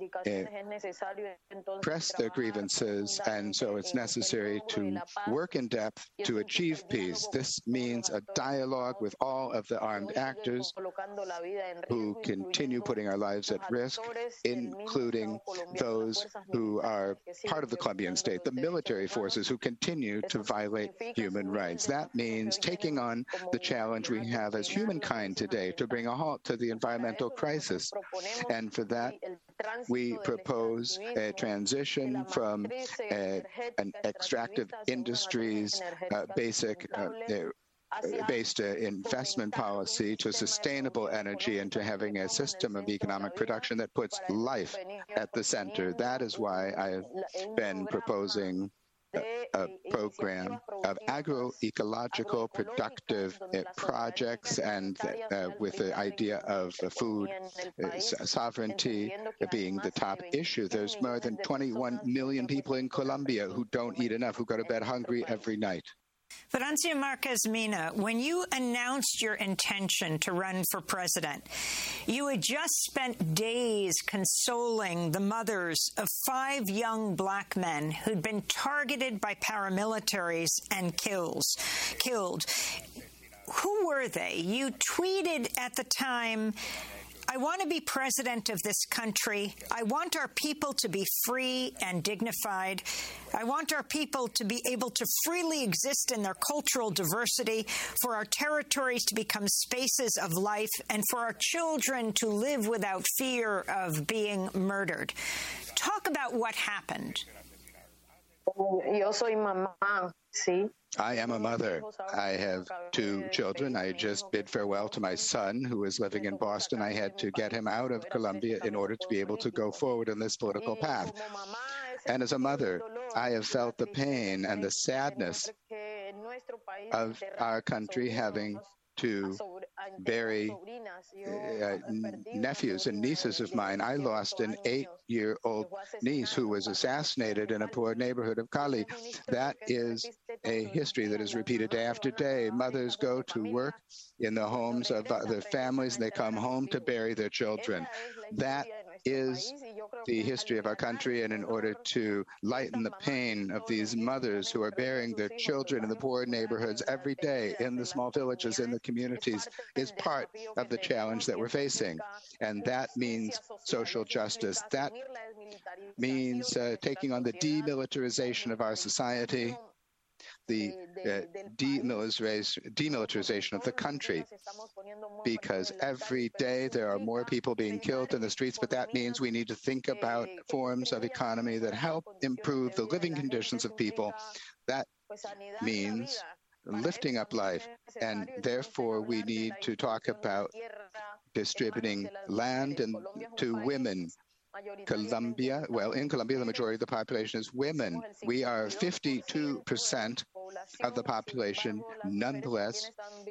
uh, press their grievances, and so it's necessary to work in depth to achieve peace. This means a dialogue with all of the armed actors who continue putting our lives at risk, including those who are part of the Colombian state, the military forces who continue to violate human rights. That means taking on the challenge we have as humankind today to bring a halt to the environmental crisis. And for that, we propose a transition from uh, an extractive industries, uh, basic uh, based uh, investment policy to sustainable energy and to having a system of economic production that puts life at the center. That is why I've been proposing a, a program of agroecological productive uh, projects and uh, with the idea of uh, food uh, sovereignty being the top issue. There's more than twenty-one million people in Colombia who don't eat enough, who go to bed hungry every night. Francia Marquez Mina, when you announced your intention to run for president, you had just spent days consoling the mothers of five young black men who'd been targeted by paramilitaries and kills, killed. Who were they? You tweeted at the time, I want to be president of this country. I want our people to be free and dignified. I want our people to be able to freely exist in their cultural diversity, for our territories to become spaces of life, and for our children to live without fear of being murdered. Talk about what happened. Yo soy mamá, sí. I am a mother. I have two children. I just bid farewell to my son, who is living in Boston. I had to get him out of Colombia in order to be able to go forward in this political path. And as a mother, I have felt the pain and the sadness of our country having to bury uh, nephews and nieces of mine. I lost an eight-year-old niece who was assassinated in a poor neighborhood of Cali. That is a history that is repeated day after day. Mothers go to work in the homes of uh, their families, and they come home to bury their children. That is the history of our country, and in order to lighten the pain of these mothers who are burying their children in the poor neighborhoods every day, in the small villages, in the communities, is part of the challenge that we're facing. And that means social justice. That means uh, taking on the demilitarization of our society, the uh, demilitarization, demilitarization of the country, because every day there are more people being killed in the streets, but that means we need to think about forms of economy that help improve the living conditions of people. That means lifting up life, and therefore we need to talk about distributing land and to women. Colombia, well, in Colombia, the majority of the population is women. We are fifty-two percent of the population. Nonetheless,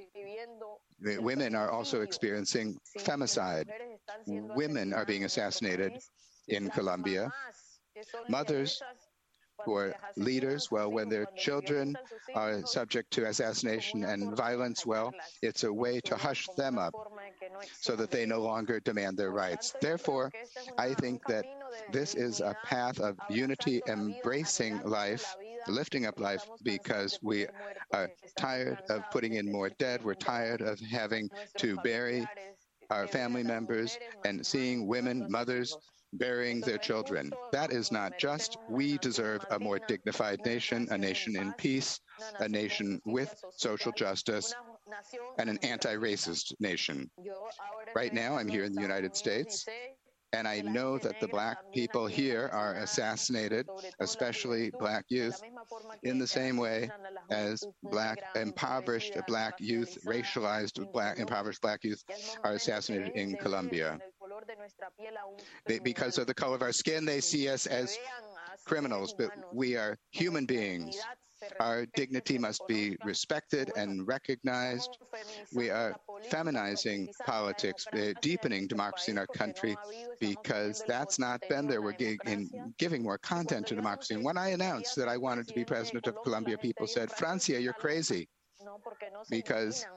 women are also experiencing femicide. Women are being assassinated in Colombia. Mothers who are leaders, well, when their children are subject to assassination and violence, well, it's a way to hush them up so that they no longer demand their rights. Therefore, I think that this is a path of unity, embracing life, lifting up life, because we are tired of putting in more dead. We're tired of having to bury our family members and seeing women, mothers, burying their children. That is not just. We deserve a more dignified nation, a nation in peace, a nation with social justice, and an anti-racist nation. Right now, I'm here in the United States, and I know that the black people here are assassinated, especially black youth, in the same way as black impoverished black youth, racialized black impoverished black youth are assassinated in Colombia. They, because of the color of our skin, they see us as criminals, but we are human beings. Our dignity must be respected and recognized. We are feminizing politics, uh, deepening democracy in our country, because that's not been there. We're gi- in giving more content to democracy. And when I announced that I wanted to be president of Colombia, people said, Francia, you're crazy, because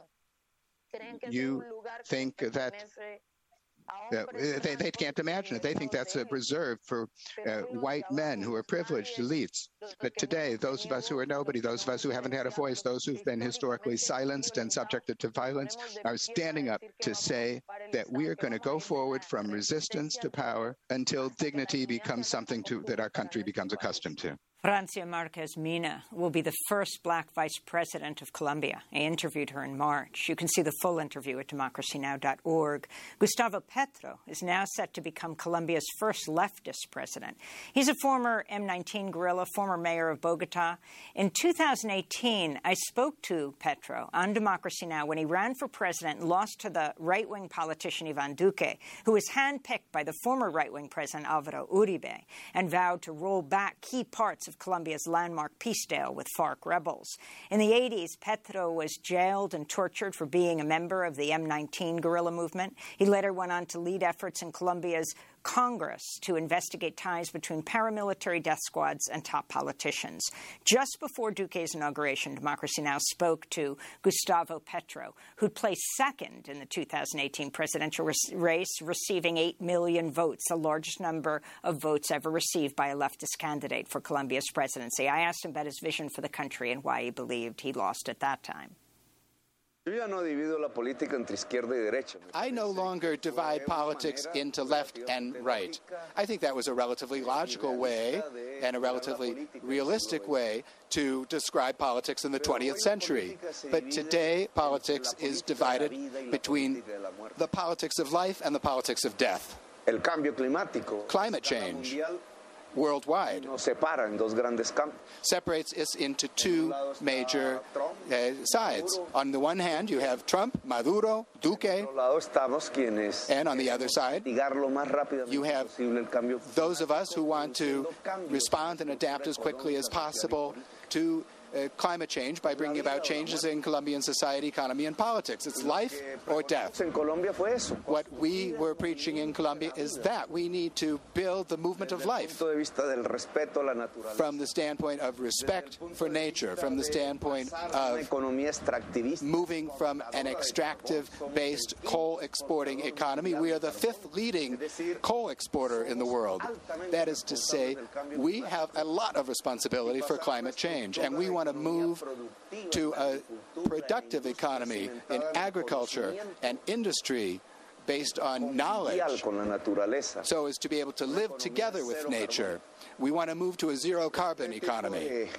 you think that Uh, they, they can't imagine it. They think that's uh, reserved for uh, white men who are privileged elites. But today, those of us who are nobody, those of us who haven't had a voice, those who've been historically silenced and subjected to violence, are standing up to say that we are going to go forward from resistance to power until dignity becomes something to, that our country becomes accustomed to. Francia Marquez Mina will be the first black vice president of Colombia. I interviewed her in March. You can see the full interview at democracy now dot org. Gustavo Petro is now set to become Colombia's first leftist president. He's a former M nineteen guerrilla, former mayor of Bogota. In two thousand eighteen, I spoke to Petro on Democracy Now! When he ran for president and lost to the right-wing politician Ivan Duque, who was handpicked by the former right-wing president Alvaro Uribe and vowed to roll back key parts of Colombia's landmark peace deal with FARC rebels. In the eighties, Petro was jailed and tortured for being a member of the M nineteen guerrilla movement. He later went on to lead efforts in Colombia's Congress to investigate ties between paramilitary death squads and top politicians. Just before Duque's inauguration, Democracy Now! Spoke to Gustavo Petro, who'd placed second in the two thousand eighteen presidential race, receiving eight million votes, the largest number of votes ever received by a leftist candidate for Colombia's presidency. I asked him about his vision for the country and why he believed he lost at that time. I no longer divide politics into left and right. I think that was a relatively logical way and a relatively realistic way to describe politics in the twentieth century. But today, politics is divided between the politics of life and the politics of death. Climate change worldwide separates us into two major uh, sides. On the one hand, you have Trump, Maduro, Duque, and on the other side, you have those of us who want to respond and adapt as quickly as possible to Uh, climate change by bringing about changes in Colombian society, economy, and politics. It's life or death. What we were preaching in Colombia is that we need to build the movement of life from the standpoint of respect for nature, from the standpoint of moving from an extractive-based coal-exporting economy. We are the fifth leading coal exporter in the world. That is to say, we have a lot of responsibility for climate change, and we want to move to a productive economy in agriculture and industry based on knowledge, so as to be able to live together with nature. We want to move to a zero-carbon economy.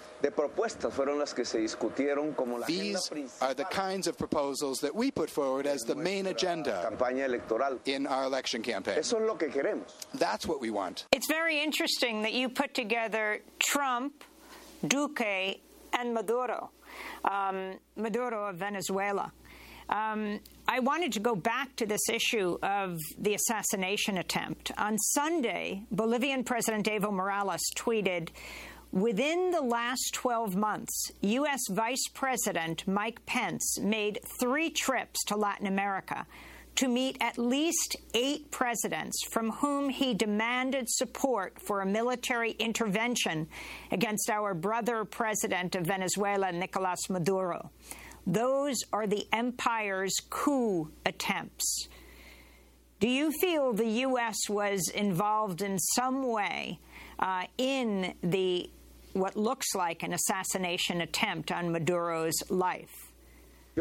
These are the kinds of proposals that we put forward as the main agenda in our election campaign. That's what we want. It's very interesting that you put together Trump, Duque, and Maduro, um, Maduro of Venezuela. Um, I wanted to go back to this issue of the assassination attempt. On Sunday, Bolivian President Evo Morales tweeted, "Within the last twelve months, U S Vice President Mike Pence made three trips to Latin America to meet at least eight presidents from whom he demanded support for a military intervention against our brother president of Venezuela, Nicolas Maduro. Those are the empire's coup attempts." Do you feel the U S was involved in some way uh, in the what looks like an assassination attempt on Maduro's life? I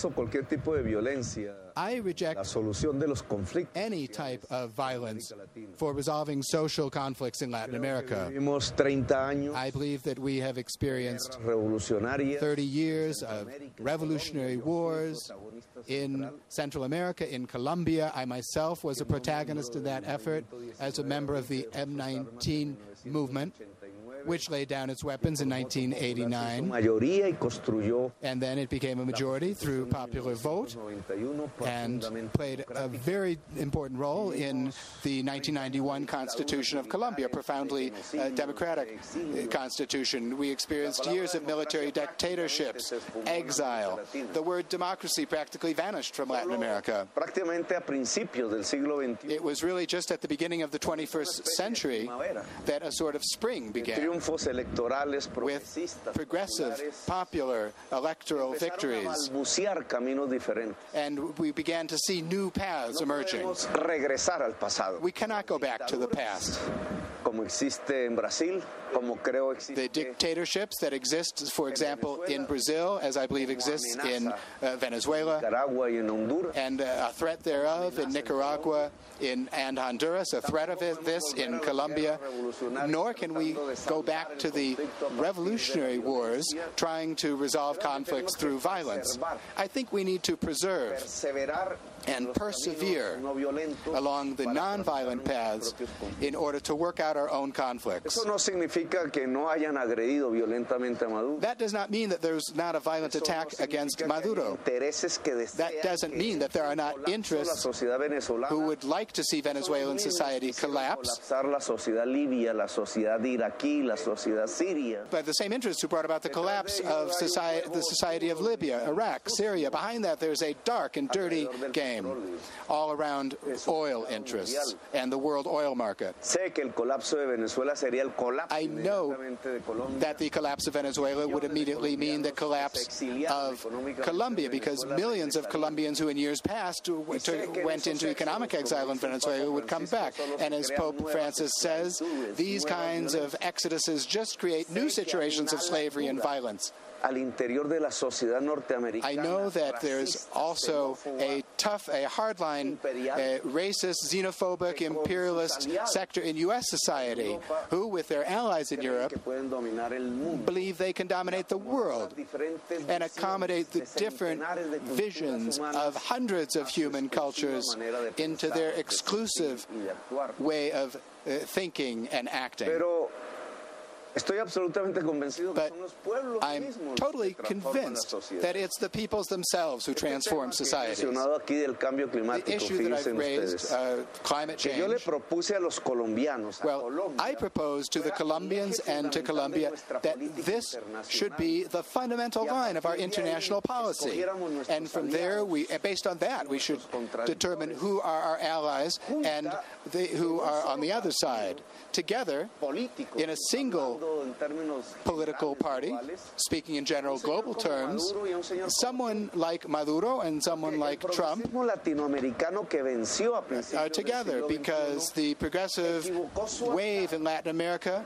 reject any type of violence for resolving social conflicts in Latin America. I believe that we have experienced thirty years of revolutionary wars in Central America, in Colombia. I myself was a protagonist in that effort as a member of the M nineteen movement, which laid down its weapons in nineteen eighty-nine, and then it became a majority through popular vote and played a very important role in the nineteen ninety-one Constitution of Colombia, a profoundly uh, democratic uh, constitution. We experienced years of military dictatorships, exile. The word democracy practically vanished from Latin America. It was really just at the beginning of the twenty-first century that a sort of spring began, with progressive, popular electoral victories. And we began to see new paths emerging. We cannot go back to the past. como existe en Brasil, como creo existe. The dictatorships that exist, for example, in Brazil, as I believe exists in uh, Venezuela, and uh, a threat thereof in Nicaragua in, and Honduras, a threat of it, this in Colombia, nor can we go back to the revolutionary wars trying to resolve conflicts through violence. I think we need to preserve and persevere along the nonviolent paths in order to work out our own conflicts. That does not mean that there's not a violent attack against Maduro. That doesn't mean that there are not interests who would like to see Venezuelan society collapse, but the same interests who brought about the collapse of society, the society of Libya, Iraq, Syria. Behind that, there's a dark and dirty game all around oil interests and the world oil market. I know that the collapse of Venezuela would immediately mean the collapse of Colombia, because millions of Colombians who in years past went into economic exile in Venezuela would come back. And as Pope Francis says, these kinds of exoduses just create new situations of slavery and violence. I know that there's also a tough, a hardline, a racist, xenophobic, imperialist sector in U S society who, with their allies in Europe, believe they can dominate the world and accommodate the different visions of hundreds of human cultures into their exclusive way of uh, thinking and acting. But I'm totally convinced that it's the peoples themselves who transform societies. The issue that I've raised, uh, climate change, well, I propose to the Colombians and to Colombia that this should be the fundamental line of our international policy. And from there, we, based on that, we should determine who are our allies and the, who are on the other side. Together, in a single political party, speaking in general global terms, someone like Maduro and someone like Trump are together, because the progressive wave in Latin America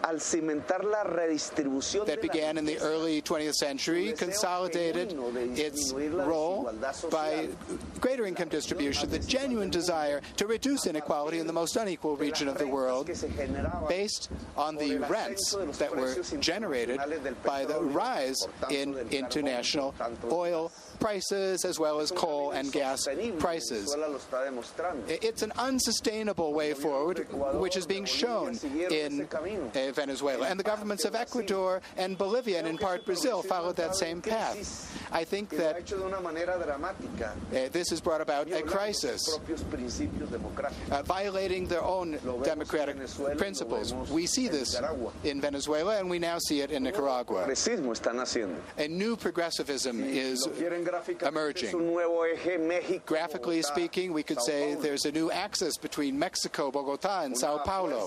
that began in the early twentieth century consolidated its role by greater income distribution, the genuine desire to reduce inequality in the most unequal region of the world, based on the rents that were generated by the rise in international oil prices as well as coal and gas prices. It's an unsustainable way forward, which is being shown in uh, Venezuela. And the governments of Ecuador and Bolivia, and in part Brazil, followed that same path. I think that uh, this has brought about a crisis, uh, violating their own democratic principles. We see this in Venezuela, and we now see it in Nicaragua. A new progressivism is emerging. Graphically speaking, we could say there's a new axis between Mexico, Bogota, and Sao Paulo.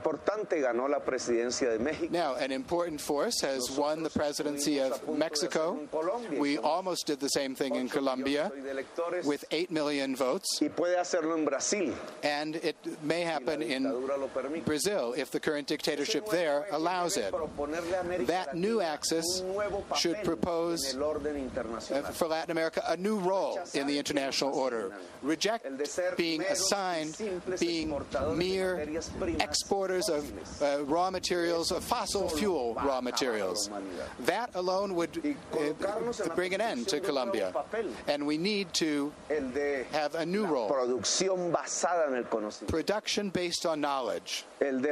Now, an important force has won the presidency of Mexico. We almost did the same thing in Colombia with eight million votes. And it may happen in Brazil if the current dictatorship there allows it. That new axis should propose uh, for Latin America a new role in the international order. Reject being assigned being mere exporters of uh, raw materials, of fossil fuel raw materials. That alone would uh, bring an end to Colombia. And we need to have a new role. Production based on knowledge.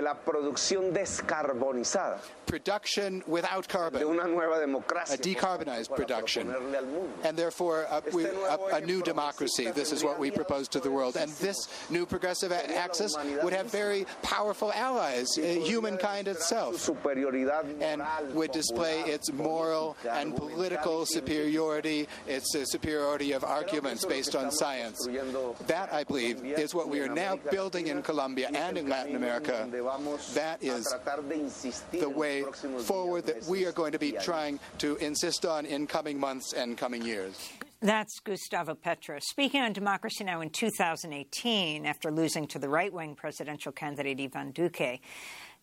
Production without carbon. A decarbonized production. And therefore, a, we, a, a new democracy. This is what we propose to the world. And this new progressive axis would have very powerful allies, uh, humankind itself, and would display its moral and political superiority, its uh, superiority of arguments based on science. That, I believe, is what we are now building in Colombia and in Latin America. That is the way forward that we are going to be trying to insist on in coming months and coming years. That's Gustavo Petro speaking on Democracy Now! In two thousand eighteen after losing to the right-wing presidential candidate Ivan Duque.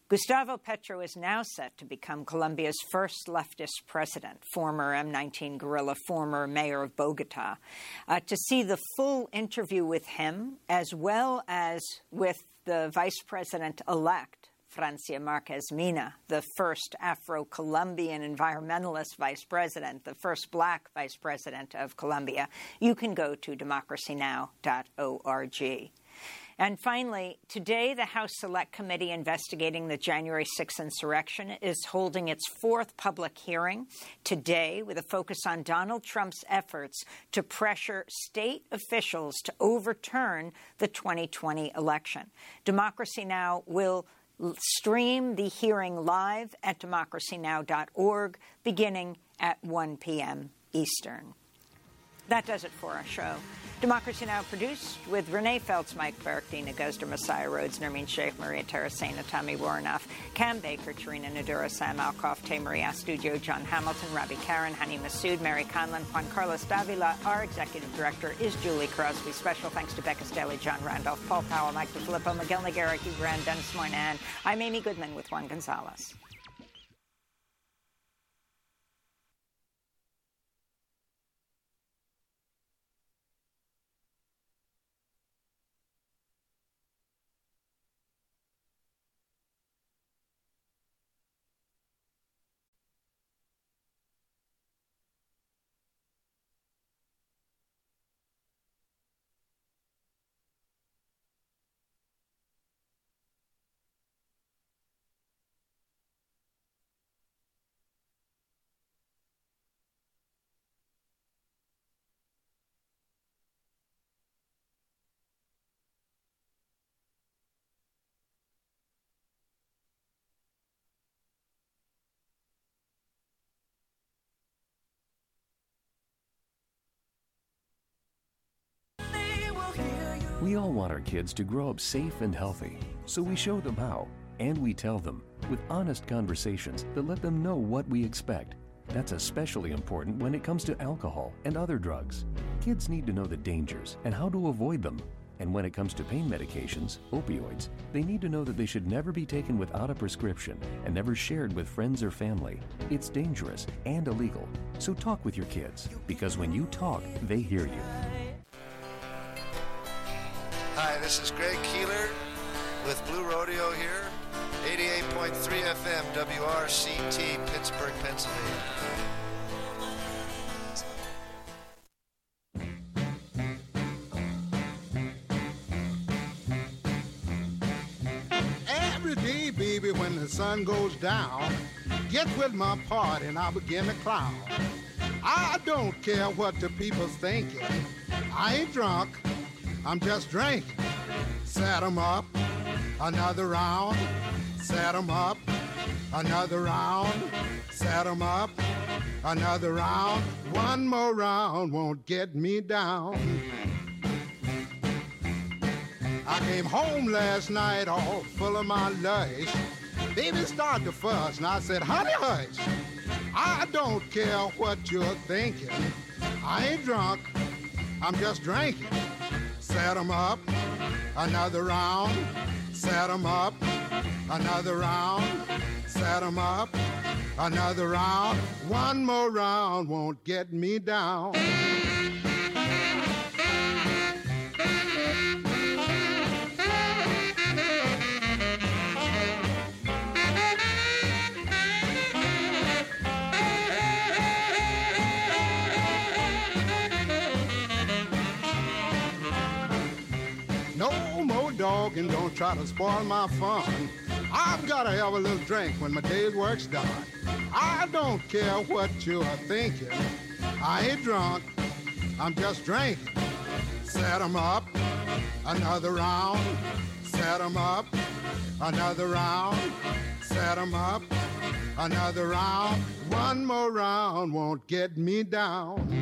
Gustavo Petro is now set to become Colombia's first leftist president, former M nineteen guerrilla, former mayor of Bogota. Uh, to see the full interview with him, as well as with the vice president-elect, Francia Marquez Mina, the first Afro-Colombian environmentalist vice president, the first black vice president of Colombia, you can go to democracy now dot org. And finally, today the House Select Committee investigating the January sixth insurrection is holding its fourth public hearing today with a focus on Donald Trump's efforts to pressure state officials to overturn the twenty twenty election. Democracy Now! Will stream the hearing live at democracy now dot org beginning at one p.m. Eastern. That does it for our show. Democracy Now! Produced with Renee Feltz, Mike Burke, Dina Guzder, Messiah Rhodes, Nermeen Sheikh, Maria Terracena, Tommy Warnoff, Cam Baker, Tarina Nadura, Sam Alcoff, Tay Maria Studio, John Hamilton, Robbie Karen, Hani Masood, Mary Conlon, Juan Carlos Davila. Our executive director is Julie Crosby. Special thanks to Becca Staley, John Randolph, Paul Powell, Mike DeFilippo, Miguel Noguera, Hugh Grant, Dennis Moynihan. I'm Amy Goodman with Juan Gonzalez. We all want our kids to grow up safe and healthy, so we show them how, and we tell them with honest conversations that let them know what we expect. That's especially important when it comes to alcohol and other drugs. Kids need to know the dangers and how to avoid them. And when it comes to pain medications, opioids, they need to know that they should never be taken without a prescription and never shared with friends or family. It's dangerous and illegal. So talk with your kids, because when you talk, they hear you. Hi, this is Greg Keeler with Blue Rodeo here, eighty-eight point three F M, W R C T, Pittsburgh, Pennsylvania. Every day, baby, when the sun goes down, get with my party and I begin to clown. I don't care what the people's thinking. I ain't drunk, I'm just drinking. Set 'em up, another round. Set 'em up, another round. Set 'em up, another round. One more round won't get me down. I came home last night all full of my lush. Baby started to fuss and I said, honey, hush. I don't care what you're thinking. I ain't drunk, I'm just drinking. Set 'em up, another round. Set 'em up, another round. Set 'em up, another round. One more round won't get me down. Dog and don't try to spoil my fun. I've got to have a little drink when my day's work's done. I don't care what you're thinking. I ain't drunk, I'm just drinking. Set 'em up, another round. Set 'em up, another round. Set 'em up, another round. One more round won't get me down.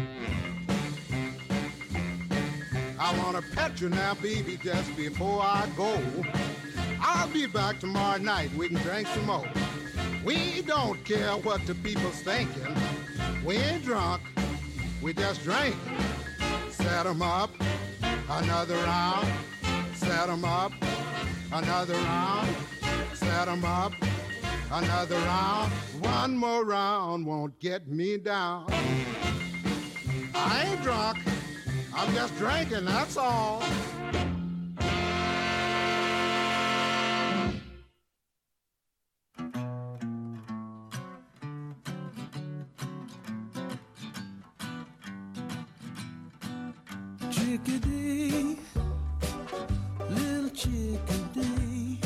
I want to pet you now, baby, just before I go. I'll be back tomorrow night, we can drink some more. We don't care what the people's thinking. We ain't drunk, we just drink. Set 'em up, another round. Set 'em up, another round. Set set 'em up. Another round, one more round won't get me down. I ain't drunk, I'm just drinking, that's all. Chickadee, little chickadee,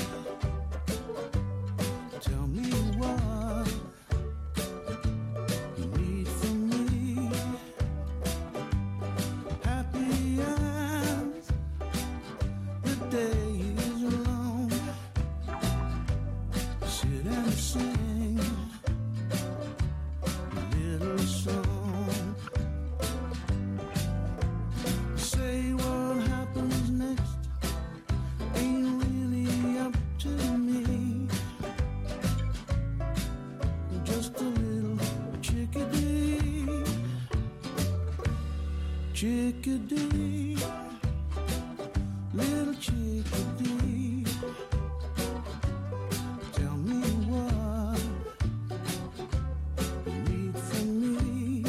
tell me what you need from me. Happy eyes, the day is long. Sit and sing a little song. Say what happens next ain't really up to me. Just a little chickadee, chickadee, little chickadee. Tell me what you need from me.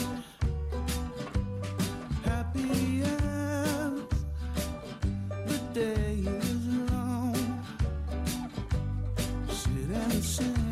Happy as the day is long. Sit and sing.